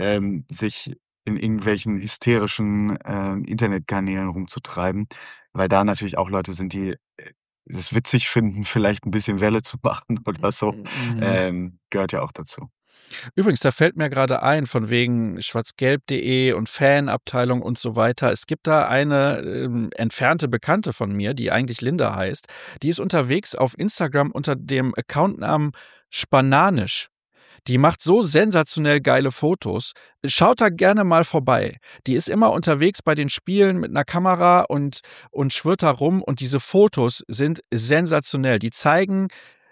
sich in irgendwelchen hysterischen, Internetkanälen rumzutreiben, weil da natürlich auch Leute sind, die, es witzig finden, vielleicht ein bisschen Welle zu machen oder so. Mhm. Gehört ja auch dazu. Übrigens, da fällt mir gerade ein, von wegen schwarzgelb.de und Fanabteilung und so weiter. Es gibt da eine, entfernte Bekannte von mir, die eigentlich Linda heißt. Die ist unterwegs auf Instagram unter dem Accountnamen Spananisch. Die macht so sensationell geile Fotos. Schaut da gerne mal vorbei. Die ist immer unterwegs bei den Spielen mit einer Kamera und schwirrt da rum und diese Fotos sind sensationell. Die zeigen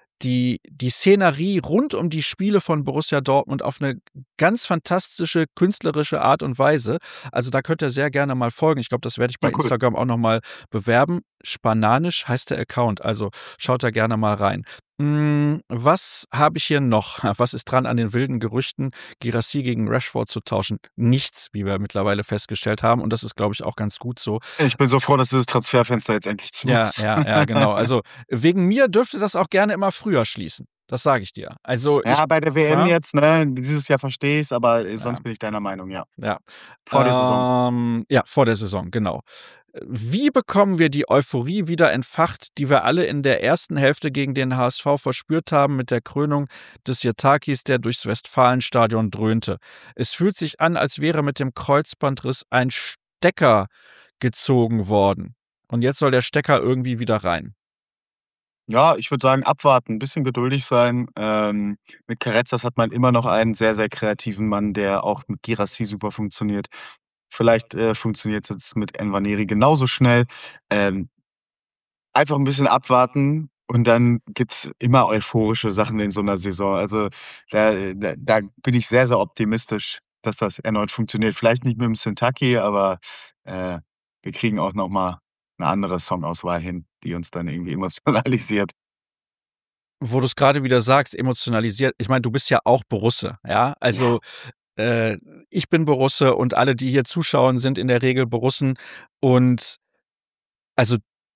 die Szenerie rund um die Spiele von Borussia Dortmund auf eine ganz fantastische künstlerische Art und Weise. Also, da könnt ihr sehr gerne mal folgen. Ich glaube, das werde ich Ja, bei cool. Instagram auch noch mal bewerben. Spananisch heißt der Account, also schaut da gerne mal rein. Was habe ich hier noch? Was ist dran an den wilden Gerüchten, Guirassy gegen Rashford zu tauschen? Nichts, wie wir mittlerweile festgestellt haben, und das ist, glaube ich, auch ganz gut so. Ich bin so froh, dass dieses Transferfenster jetzt endlich zu Ja, ist. ja, ja, genau. Also, wegen mir dürfte das auch gerne immer früher schließen. Das sage ich dir. Also, ich Ja, bei der WM ja, jetzt, ne, dieses Jahr verstehe ich's, aber, ja, sonst bin ich deiner Meinung, ja. ja. Vor der Saison. Ja, vor der Saison, genau. Wie bekommen wir die Euphorie wieder entfacht, die wir alle in der ersten Hälfte gegen den HSV verspürt haben mit der Krönung des Yatakis, der durchs Westfalenstadion dröhnte? Es fühlt sich an, als wäre mit dem Kreuzbandriss ein Stecker gezogen worden. Und jetzt soll der Stecker irgendwie wieder rein. Ja, ich würde sagen, abwarten, 'n bisschen geduldig sein. Mit Carezas hat man immer noch einen sehr, sehr kreativen Mann, der auch mit Guirassy super funktioniert. Vielleicht, funktioniert's jetzt mit Nwaneri genauso schnell. Ähm, Einfach 'n bisschen abwarten und dann gibt's immer euphorische Sachen in so 'ner Saison. Also, da bin ich sehr, sehr optimistisch, dass das erneut funktioniert. Vielleicht nicht mit'm Sintaki, aber, äh, wir kriegen auch noch mal 'ne andere Songauswahl hin, die uns dann irgendwie emotionalisiert. Wo du es gerade wieder sagst, emotionalisiert. Ich meine, du bist ja auch Borusse, ja? Ja. Also, äh, ich bin Borusse und alle, die hier zuschauen, sind in der Regel Borussen. Und also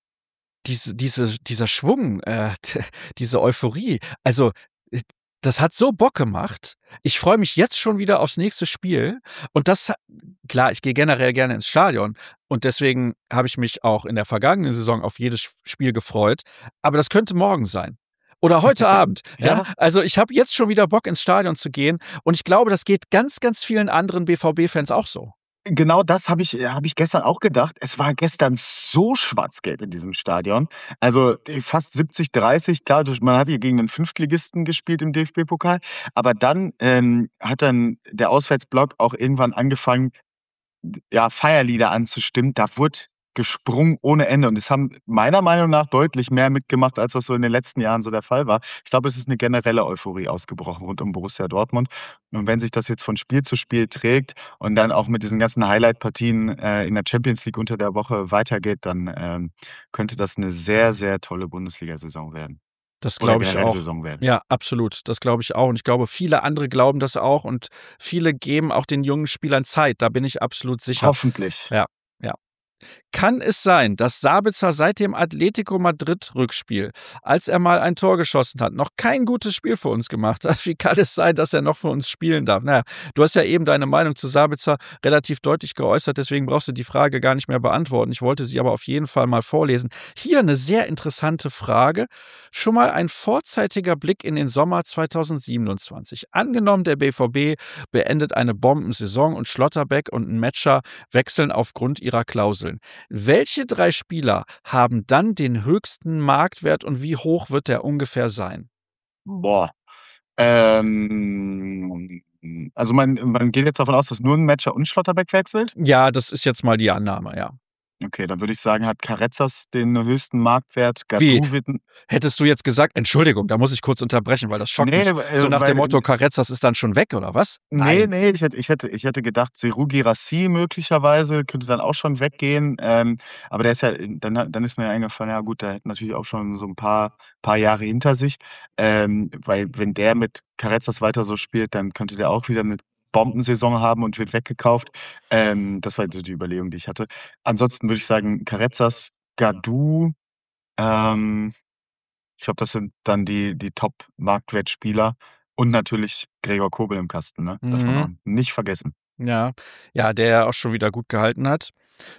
dieser Schwung, diese Euphorie, also, äh, das hat so Bock gemacht. Ich freue mich jetzt schon wieder aufs nächste Spiel. Und das ha klar, ich gehe generell gerne ins Stadion und deswegen habe ich mich auch in der vergangenen Saison auf jedes Spiel gefreut, aber das könnte morgen sein oder heute Abend, ja? Ja, Also, ich habe jetzt schon wieder Bock, ins Stadion zu gehen und ich glaube, das geht ganz, ganz vielen anderen BVB-Fans auch so. genau das habe ich gestern auch gedacht. Es war gestern so schwarz-gelb in diesem Stadion. Also, fast 70-30. Klar, man hat hier gegen 'nen Fünftligisten gespielt im DFB-Pokal, aber dann, hat dann der Auswärtsblock auch irgendwann angefangen, ja, Feierlieder anzustimmen. Da wurde gesprungen ohne Ende und es haben meiner Meinung nach deutlich mehr mitgemacht, als das so in den letzten Jahren so der Fall war. Ich glaube, es ist eine generelle Euphorie ausgebrochen rund um Borussia Dortmund und wenn sich das jetzt von Spiel zu Spiel trägt und dann auch mit diesen ganzen Highlight-Partien, in der Champions League unter der Woche weitergeht, dann, könnte das eine sehr, sehr tolle Bundesliga-Saison werden Das oder glaube ich generell auch. Saison werden. Ja, absolut. Das glaube ich auch. Und ich glaube, viele andere glauben das auch und viele geben auch den jungen Spielern Zeit. Da bin ich absolut sicher. Hoffentlich. Ja, ja. Kann es sein, dass Sabitzer seit dem Atletico Madrid-Rückspiel, als er mal ein Tor geschossen hat, noch kein gutes Spiel für uns gemacht hat? Wie kann es sein, dass er noch für uns spielen darf? Naja, du hast ja eben deine Meinung zu Sabitzer relativ deutlich geäußert, deswegen brauchst du die Frage gar nicht mehr beantworten. Ich wollte sie aber auf jeden Fall mal vorlesen. Hier eine sehr interessante Frage. Schon mal ein vorzeitiger Blick in den Sommer 2027. Angenommen, der BVB beendet eine Bombensaison und Schlotterbeck und ein Matcher wechseln aufgrund ihrer Klauseln. Welche 3 Spieler haben dann den höchsten Marktwert und wie hoch wird der ungefähr sein? Boah. Also man geht jetzt davon aus, dass nur 'n Metscher und Schlotterbeck wechselt? Ja, das ist jetzt mal die Annahme, ja. Okay, dann würde ich sagen, hat Carezas den höchsten Marktwert. Wie? Gadou wird 'n Hättest du jetzt gesagt Entschuldigung, da muss ich kurz unterbrechen, weil das schockt ne, mich. So nach dem weil Motto: „Carezas ist dann schon weg“, oder was? ne, Nein. ne, ich hätte gedacht, Serhou Guirassy möglicherweise könnte dann auch schon weggehen, aber der ist ja dann ist mir ja eingefallen, ja gut, der hat natürlich auch schon so 'n paar Jahre hinter sich, weil wenn der mit Carezas weiter so spielt, dann könnte der auch wieder 'ne Bombensaison haben und wird weggekauft. Das war jetzt so die Überlegung, die ich hatte. Ansonsten würde ich sagen, Carezas, Gadou, ähm ich glaube, das sind dann die Top-Marktwertspieler und natürlich Gregor Kobel im Kasten, ne? Darf man auch Mhm. nicht vergessen. Ja. Ja, der ja auch schon wieder gut gehalten hat.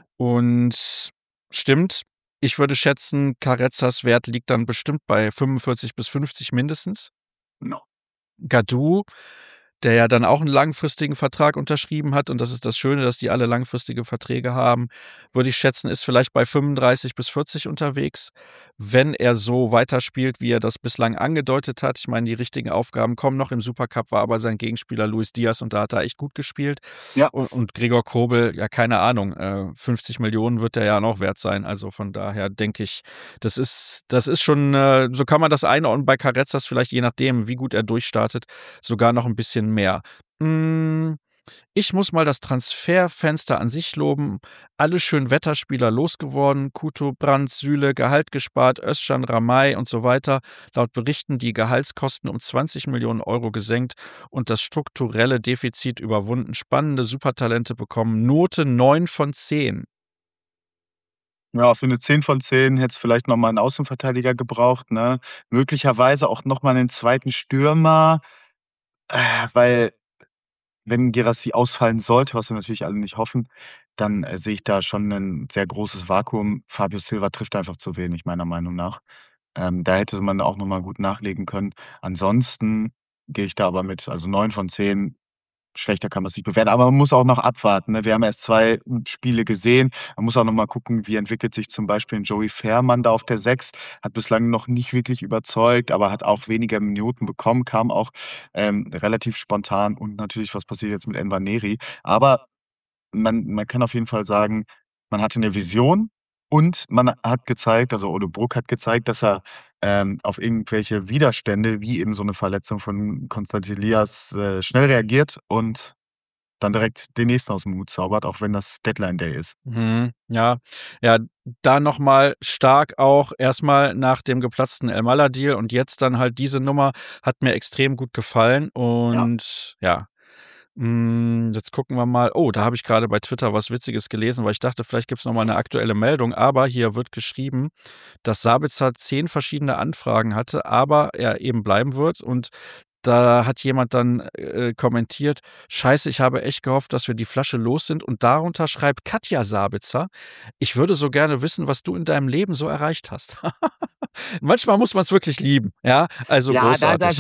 Und stimmt, ich würde schätzen, Carezas Wert liegt dann bestimmt bei 45 bis 50 mindestens. No. Gadou, der ja dann auch einen langfristigen Vertrag unterschrieben hat und das ist das Schöne, dass die alle langfristige Verträge haben, würde ich schätzen, ist vielleicht bei 35 bis 40 unterwegs, wenn er so weiterspielt, wie er das bislang angedeutet hat. Ich meine, die richtigen Aufgaben kommen noch. Im Supercup war aber sein Gegenspieler Luis Diaz und da hat er echt gut gespielt. Ja, Und Gregor Kobel, ja, keine Ahnung, 50 Millionen wird der ja noch wert sein. Also von daher denke ich, das ist schon, so kann man das einordnen bei Carezas vielleicht, je nachdem, wie gut er durchstartet, sogar noch ein bisschen mehr. Hm, ich muss mal das Transferfenster an sich loben. Alle Schönwetterspieler losgeworden. Kuto, Brandt, Süle, Gehalt gespart, Özcan, Ramay und so weiter. Laut Berichten die Gehaltskosten um 20 Millionen Euro gesenkt und das strukturelle Defizit überwunden. Spannende Supertalente bekommen Note 9 von 10. ja, für 'ne 10 von 10 hätt's vielleicht noch mal 'n Außenverteidiger gebraucht, ne? Möglicherweise auch noch mal 'nen zweiten Stürmer, weil wenn Guirassy ausfallen sollte, was wir natürlich alle nicht hoffen, dann, sehe ich da schon 'nen sehr großes Vakuum. Fabio Silva trifft einfach zu wenig meiner Meinung nach. Da hätte man auch noch mal gut nachlegen können. Ansonsten gehe ich da aber mit. Also 9 von 10. Schlechter kann man's nicht bewerten, aber man muss auch noch abwarten, ne? Wir haben erst 2 Spiele gesehen. Man muss auch noch mal gucken, wie entwickelt sich zum Beispiel 'n Joey Veerman da auf der 6. Hat bislang noch nicht wirklich überzeugt, aber hat auch weniger Minuten bekommen, kam auch, relativ spontan und natürlich, was passiert jetzt mit Nwaneri. Aber man kann auf jeden Fall sagen, man hatte 'ne Vision und man hat gezeigt, also Ole Bruck hat gezeigt, dass er, auf irgendwelche Widerstände, wie eben so 'ne Verletzung von Konstantin Elias, schnell reagiert und dann direkt den nächsten aus'm Hut zaubert, auch wenn das Deadline Day ist. Mhm, ja. Ja, da noch mal stark auch erstmal nach dem geplatzten Elmalah-Deal und jetzt dann halt diese Nummer hat mir extrem gut gefallen Ja. und ja, jetzt gucken wir mal. Oh, da habe ich gerade bei Twitter was Witziges gelesen, weil ich dachte, vielleicht gibt's noch mal 'ne aktuelle Meldung, aber hier wird geschrieben, dass Sabitzer 10 verschiedene Anfragen hatte, aber er eben bleiben wird und da hat jemand dann, kommentiert: „Scheiße, ich habe echt gehofft, dass wir die Flasche los sind.“ Und darunter schreibt Katja Sabitzer: „Ich würde so gerne wissen, was du in deinem Leben so erreicht hast.“ Manchmal muss man's wirklich lieben, ja? Also Ja, großartig.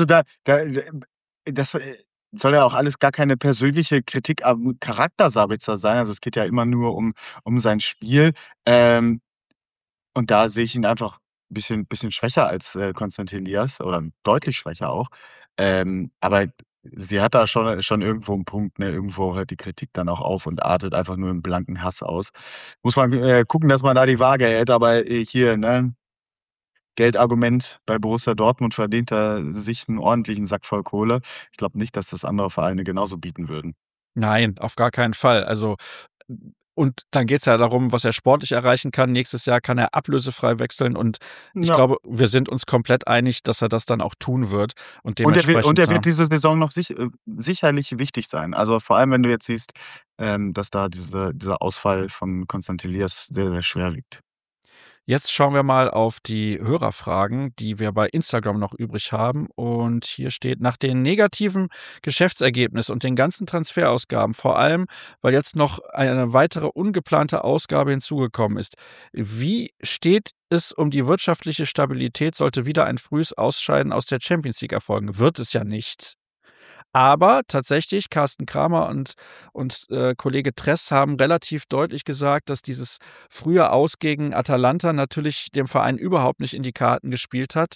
das, soll ja auch alles gar keine persönliche Kritik am Charakter Sabitzer sein. Also, es geht ja immer nur um sein Spiel. Ähm Und da sehe ich ihn einfach bisschen schwächer als, Konstantin Elias oder deutlich schwächer auch. Aber sie hat da schon irgendwo 'n Punkt, ne? Irgendwo hört die Kritik dann auch auf und artet einfach nur in blanken Hass aus. Muss man, gucken, dass man da die Waage hält, aber, hier, ne, Geldargument bei Borussia Dortmund verdient er sich 'n ordentlichen Sack voll Kohle. Ich glaube nicht, dass das andere Vereine genauso bieten würden. Nein, auf gar keinen Fall. Also, und dann geht's ja darum, was er sportlich erreichen kann. Nächstes Jahr kann er ablösefrei wechseln und ich Ja. glaube, wir sind uns komplett einig, dass er das dann auch tun wird und Und dementsprechend, er ja. wird diese Saison noch sicherlich wichtig sein. Also, vor allem, wenn du jetzt siehst, dass da dieser Ausfall von Konstantin Elias sehr, sehr schwer wiegt. Jetzt schauen wir mal auf die Hörerfragen, die wir bei Instagram noch übrig haben. Und hier steht: Nach den negativen Geschäftsergebnissen und den ganzen Transferausgaben, vor allem, weil jetzt noch eine weitere ungeplante Ausgabe hinzugekommen ist, wie steht es um die wirtschaftliche Stabilität, sollte wieder ein frühes Ausscheiden aus der Champions League erfolgen? Wird es ja nicht. Aber tatsächlich, Carsten Kramer und Kollege Tress haben relativ deutlich gesagt, dass dieses frühe Aus gegen Atalanta natürlich dem Verein überhaupt nicht in die Karten gespielt hat.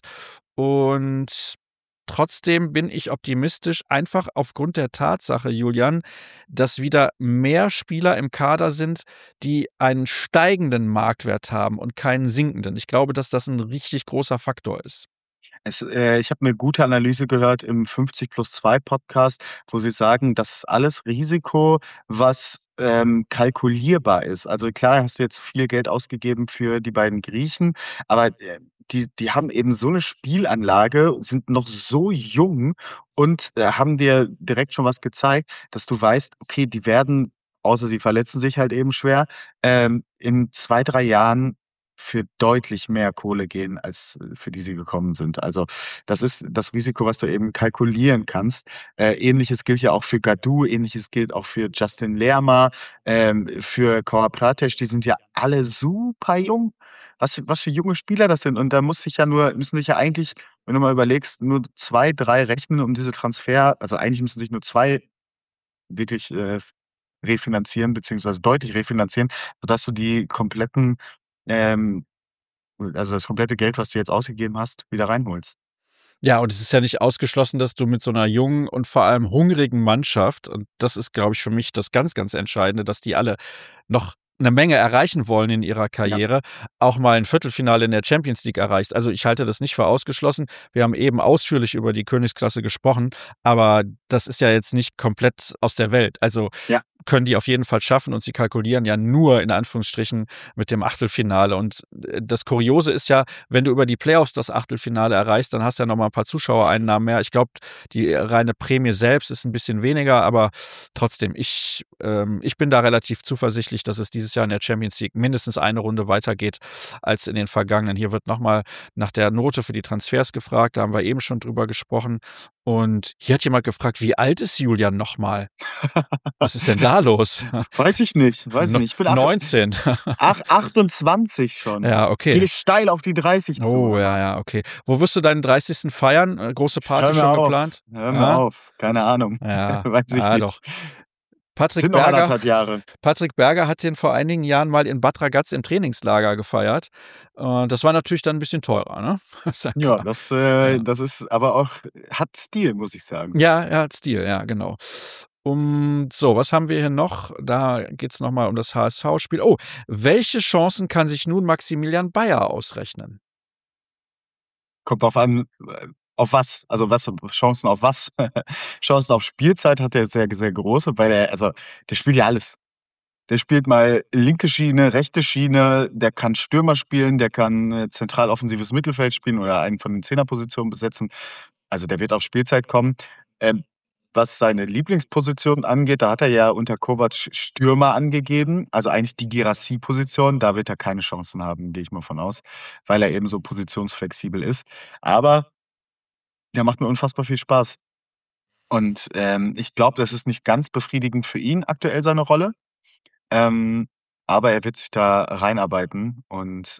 Und trotzdem bin ich optimistisch, einfach aufgrund der Tatsache, Julian, dass wieder mehr Spieler im Kader sind, die einen steigenden Marktwert haben und keinen sinkenden. Ich glaube, dass das ein richtig großer Faktor ist. Ich habe 'ne gute Analyse gehört im 50+2 Podcast, wo sie sagen, das ist alles Risiko, was, kalkulierbar ist. Also klar hast du jetzt viel Geld ausgegeben für die beiden Griechen, aber, die haben eben so 'ne Spielanlage, sind noch so jung und, haben dir direkt schon was gezeigt, dass du weißt, okay, die werden, außer sie verletzen sich halt eben schwer, in 2 3 Jahren für deutlich mehr Kohle gehen, als, für die sie gekommen sind. Also, das ist das Risiko, was du eben kalkulieren kannst. Ähnliches gilt ja auch für Gadou, Ähnliches gilt auch für Justin Lerma, für Cora Prates, die sind ja alle super jung. Was für junge Spieler das sind. Und da müssen sich ja eigentlich, wenn du mal überlegst, nur 2 3 rechnen, um diese also eigentlich müssen sich nur 2 wirklich, refinanzieren beziehungsweise deutlich refinanzieren, sodass du die kompletten, ähm also das komplette Geld, was du jetzt ausgegeben hast, wieder reinholst. Ja, und es ist ja nicht ausgeschlossen, dass du mit so einer jungen und vor allem hungrigen Mannschaft, und das ist, glaube ich, für mich das ganz, ganz Entscheidende, dass die alle noch eine Menge erreichen wollen in ihrer Ja. Karriere, auch mal ein Viertelfinale in der Champions League erreichst. Also, ich halte das nicht für ausgeschlossen. Wir haben eben ausführlich über die Königsklasse gesprochen, aber das ist ja jetzt nicht komplett aus der Welt. Also, Ja. können die auf jeden Fall schaffen und sie kalkulieren ja nur in Anführungsstrichen mit dem Achtelfinale. Und, das Kuriose ist ja, wenn du über die Playoffs das Achtelfinale erreichst, dann hast du ja noch mal 'n paar Zuschauereinnahmen mehr. Ich glaube, die reine Prämie selbst ist ein bisschen weniger, aber trotzdem, ich bin da relativ zuversichtlich, dass es dieses Jahr in der Champions League mindestens eine Runde weitergeht als in den vergangenen. Hier wird noch mal nach der Note für die Transfers gefragt, da haben wir eben schon drüber gesprochen. Und hier hat jemand gefragt: „Wie alt ist Julian noch mal?“ Was ist denn da los? Weiß ich No nicht. Ich bin 19. 28 schon. Ja, okay. Gehe steil auf die 30 zu, Oh, hör ja, mal. ja, okay. Wo wirst du deinen 30. feiern? Große Party Hör mir schon auf, geplant? hör mir Ja? auf. Keine Ahnung. Ja, Weiß ich ja, doch. nicht. Patrick Sind noch Berger 1,5 Jahre. Patrick Berger hat den vor einigen Jahren mal in Bad Ragaz im Trainingslager gefeiert. Das war natürlich dann 'n bisschen teurer, ne? Ist ja Ja, klar. Ja. das ist aber auch hat Stil, muss ich sagen. Ja, er hat Stil, ja, genau. So, was haben wir hier noch? Da geht's noch mal um das HSV-Spiel. Oh, welche Chancen kann sich nun Maximilian Bayer ausrechnen? Kommt drauf an, auf was? Also, was Chancen auf was? Chancen auf Spielzeit hat er sehr, sehr große, weil der spielt ja alles. Der spielt mal linke Schiene, rechte Schiene, der kann Stürmer spielen, der kann, zentral offensives Mittelfeld spielen oder einen von den Zehnerpositionen besetzen. Also, der wird auf Spielzeit kommen. Ähm, Was seine Lieblingsposition angeht, da hat er ja unter Kovac Stürmer angegeben, also eigentlich die Girassi-Position. Da wird er keine Chancen haben, gehe ich mal von aus, weil er eben so positionsflexibel ist. Aber der macht mir unfassbar viel Spaß. Und, ich glaube, das ist nicht ganz befriedigend für ihn aktuell seine Rolle. Ähm, aber er wird sich da reinarbeiten und,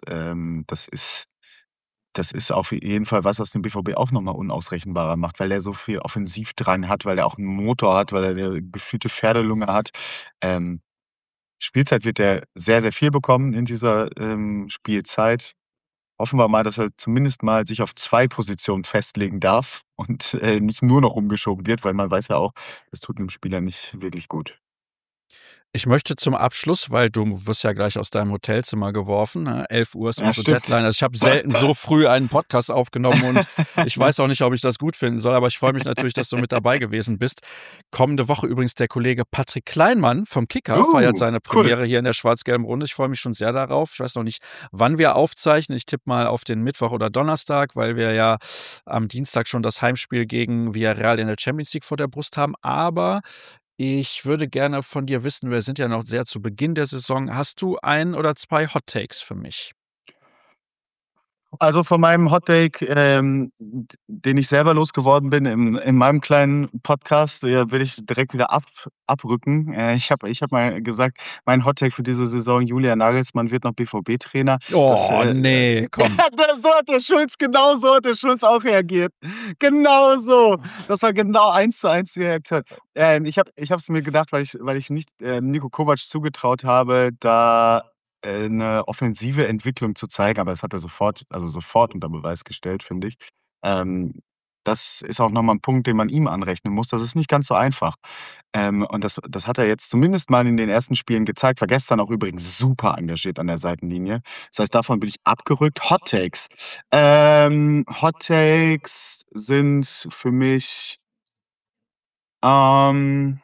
das ist auf jeden Fall was den BVB auch noch mal unausrechenbarer macht, weil er so viel Offensivdrang hat, weil er auch 'n Motor hat, weil er 'ne gefühlte Pferdelunge hat. Ähm, Spielzeit wird er sehr, sehr viel bekommen in dieser, Spielzeit. Hoffen wir mal, dass er zumindest mal sich auf 2 Positionen festlegen darf und nicht nur noch umgeschoben wird, weil man weiß ja auch, das tut einem Spieler nicht wirklich gut. Ich möchte zum Abschluss, weil du wirst ja gleich aus deinem Hotelzimmer geworfen, ne? 11 Uhr ist Ja, unsere stimmt. Deadline. Also, ich habe selten so früh einen Podcast aufgenommen und ich weiß auch nicht, ob ich das gut finden soll, aber ich freue mich natürlich, dass du mit dabei gewesen bist. Kommende Woche übrigens der Kollege Patrick Kleinmann vom Kicker feiert seine Cool. Premiere hier in der schwarz-gelben Runde. Ich freue mich schon sehr darauf. Ich weiß noch nicht, wann wir aufzeichnen. Ich tippe mal auf den Mittwoch oder Donnerstag, weil wir ja am Dienstag schon das Heimspiel gegen Villarreal in der Champions League vor der Brust haben. Aber ich würde gerne von dir wissen, wir sind ja noch sehr zu Beginn der Saison. Hast du 1 oder 2 Hot Takes für mich? Also von meinem Hottake, den ich selber losgeworden bin in meinem kleinen Podcast, will ich direkt wieder abrücken. Ich hab mal gesagt, mein Hottake für diese Saison, Julian Nagelsmann wird noch BVB-Trainer. Oh, nee, komm. So hat der Schulz, genau so hat der Schulz auch reagiert. Genau so. Das war genau 1:1 die Reaktion. Ich habe es mir gedacht, weil ich nicht Niko Kovac zugetraut habe, da 'ne offensive Entwicklung zu zeigen, aber das hat er sofort unter Beweis gestellt, finde ich. Das ist auch noch mal 'n Punkt, den man ihm anrechnen muss. Das ist nicht ganz so einfach. Und das hat er jetzt zumindest mal in den ersten Spielen gezeigt. War gestern auch übrigens super engagiert an der Seitenlinie. Das heißt, davon bin ich abgerückt. Hot Takes. Hot Takes sind für mich, ähm,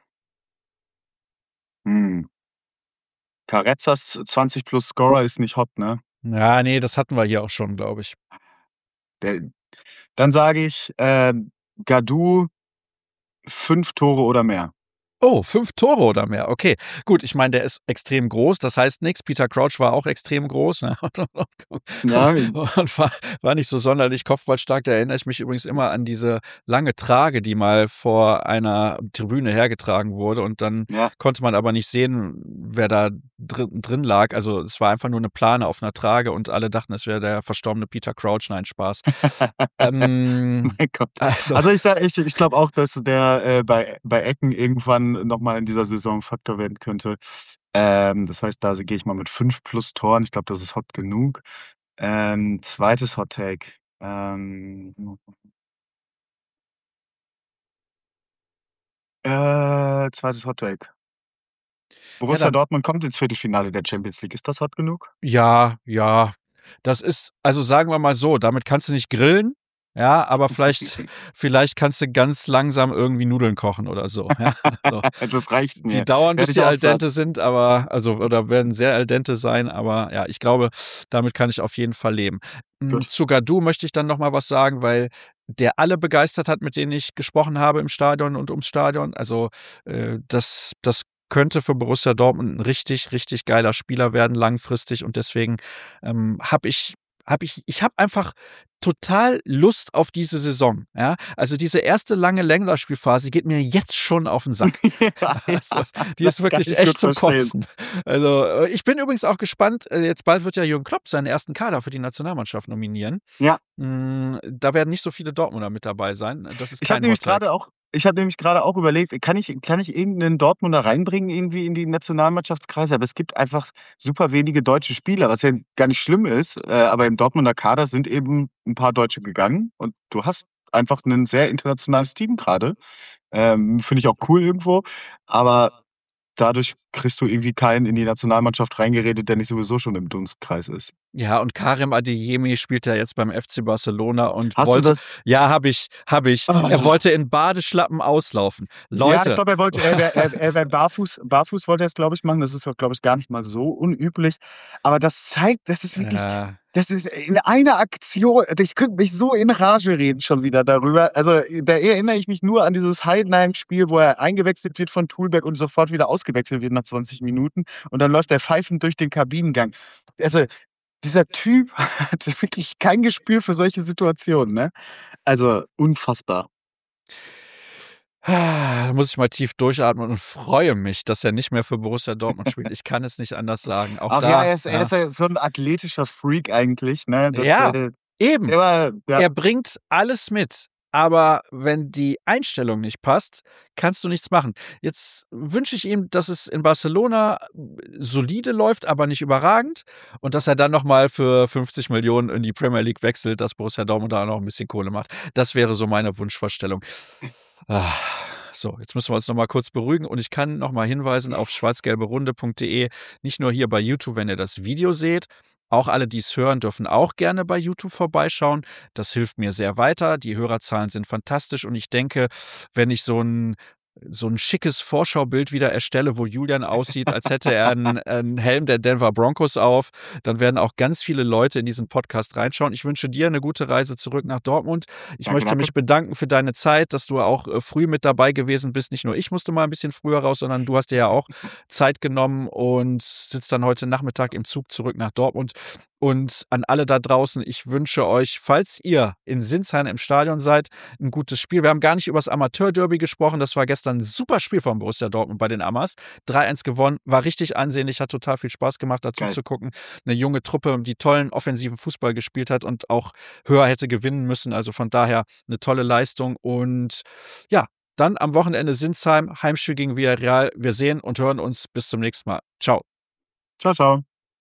hm, Carrezzas 20 plus Scorer ist nicht hot, ne? Ja, nee, das hatten wir hier auch schon, glaube ich. Der Dann sage ich, Gadou 5 Tore oder mehr. Oh, 5 Tore oder mehr. Okay, gut. Ich meine, der ist extrem groß. Das heißt nix. Peter Crouch war auch extrem groß, ne? Ja, Und war nicht so sonderlich kopfballstark. Da erinnere ich mich übrigens immer an diese lange Trage, die mal vor einer Tribüne hergetragen wurde. Und dann ja. konnte man aber nicht sehen, wer da drin lag. Also es war einfach nur eine Plane auf einer Trage und alle dachten, es wäre der verstorbene Peter Crouch. Nein, Spaß. Mein Gott. Also, Also ich glaube auch, dass der bei Ecken irgendwann noch mal in dieser Saison Faktor werden könnte. Das heißt, da gehe ich mal mit 5 plus Toren. Ich glaube, das ist hot genug. Zweites Hot Take. Zweites Hot Take. ja, Borussia dann Dortmund kommt ins Viertelfinale der Champions League. Ist das hot genug? ja, ja. Das ist also, sagen wir mal so, damit kannst du nicht grillen, ja, aber vielleicht kannst du ganz langsam irgendwie Nudeln kochen oder so, ja. Also, Das reicht die mir. dauern, bis Werde sie ich auch al satt. dente sind, oder werden sehr al dente sein, aber ja, ich glaube, damit kann ich auf jeden Fall leben. Gut. Zu Gadou möchte ich dann noch mal was sagen, weil der alle begeistert hat, mit denen ich gesprochen habe im Stadion und ums Stadion. Also, das könnte für Borussia Dortmund 'n richtig, richtig geiler Spieler werden langfristig und deswegen, ich habe einfach total Lust auf diese Saison, ja? Also, diese erste lange Länderspielphase geht mir jetzt schon auf 'n Sack. Ja, Also, die ist das kann wirklich ich echt gut zum verstehen. Kotzen. Also, ich bin übrigens auch gespannt, jetzt bald wird ja Jürgen Klopp seinen ersten Kader für die Nationalmannschaft nominieren. Ja. Da werden nicht so viele Dortmunder mit dabei sein. Das ist Ich habe kein nämlich Hot Take. gerade auch ich habe nämlich grade auch überlegt, kann ich irgend 'nen Dortmunder reinbringen irgendwie in die Nationalmannschaftskreise? Aber es gibt einfach super wenige deutsche Spieler, was ja gar nicht schlimm ist, aber im Dortmunder Kader sind eben 'n paar Deutsche gegangen und du hast einfach 'nen sehr internationales Team grade. Finde ich auch cool irgendwo, aber dadurch kriegst du irgendwie keinen in die Nationalmannschaft reingeredet, der nicht sowieso schon im Dunstkreis ist. Ja, und Karim Adeyemi spielt ja jetzt beim FC Barcelona und Hast du wollte das ja, habe ich. Er Ah. wollte in Badeschlappen auslaufen. Ja, ich Leute, glaube, er wäre barfuß wollte er's, glaube ich, machen. Das ist auch, glaube ich, gar nicht mal so unüblich. Aber das zeigt, äh, das ist in einer Aktion, also, ich könnte mich so in Rage reden schon wieder darüber. Also, da erinnere ich mich nur an dieses Heidenheim-Spiel, wo er eingewechselt wird von Tulberg und sofort wieder ausgewechselt wird nach 20 Minuten und dann läuft er pfeifend durch den Kabinengang. Also, dieser Typ hat wirklich kein Gespür für solche Situationen, ne? Also, unfassbar. da muss ich mal tief durchatmen und freue mich, dass er nicht mehr für Borussia Dortmund spielt. Ich kann es nicht anders sagen. Auch Ach ja, da, er ja. ist ja so 'n athletischer Freak eigentlich, ne? Ja, eben. Der war ja, Er bringt alles mit. aber wenn die Einstellung nicht passt, kannst du nichts machen. Jetzt wünsche ich ihm, dass es in Barcelona solide läuft, aber nicht überragend und dass er dann noch mal für 50 Millionen in die Premier League wechselt, dass Borussia Dortmund da noch ein bisschen Kohle macht. Das wäre so meine Wunschvorstellung. Ah, so, jetzt müssen wir uns noch mal kurz beruhigen und ich kann noch mal hinweisen auf schwarzgelberunde.de, nicht nur hier bei YouTube, wenn ihr das Video seht, auch alle, die es hören, dürfen auch gerne bei YouTube vorbeischauen. Das hilft mir sehr weiter. Die Hörerzahlen sind fantastisch und ich denke, wenn ich so ein schickes Vorschaubild wieder erstelle, wo Julian aussieht, als hätte er einen Helm der Denver Broncos auf, dann werden auch ganz viele Leute in diesen Podcast reinschauen. Ich wünsche dir eine gute Reise zurück nach Dortmund. Ich Danke, möchte danke. mich bedanken für deine Zeit, dass du auch früh mit dabei gewesen bist. Nicht nur ich musste mal ein bisschen früher raus, sondern du hast dir ja auch Zeit genommen und sitzt dann heute Nachmittag im Zug zurück nach Dortmund. Und an alle da draußen, ich wünsche euch, falls ihr in Sinsheim im Stadion seid, ein gutes Spiel. Wir haben gar nicht über das Amateur-Derby gesprochen. Das war gestern ein super Spiel von Borussia Dortmund bei den Amas. 3-1 gewonnen, war richtig ansehnlich, hat total viel Spaß gemacht, dazu Geil. zu gucken. Eine junge Truppe, die tollen offensiven Fußball gespielt hat und auch höher hätte gewinnen müssen. Also von daher eine tolle Leistung. Und ja, dann am Wochenende Sinsheim, Heimspiel gegen Villarreal. Wir sehen und hören uns. Bis zum nächsten Mal. Ciao. Ciao, ciao.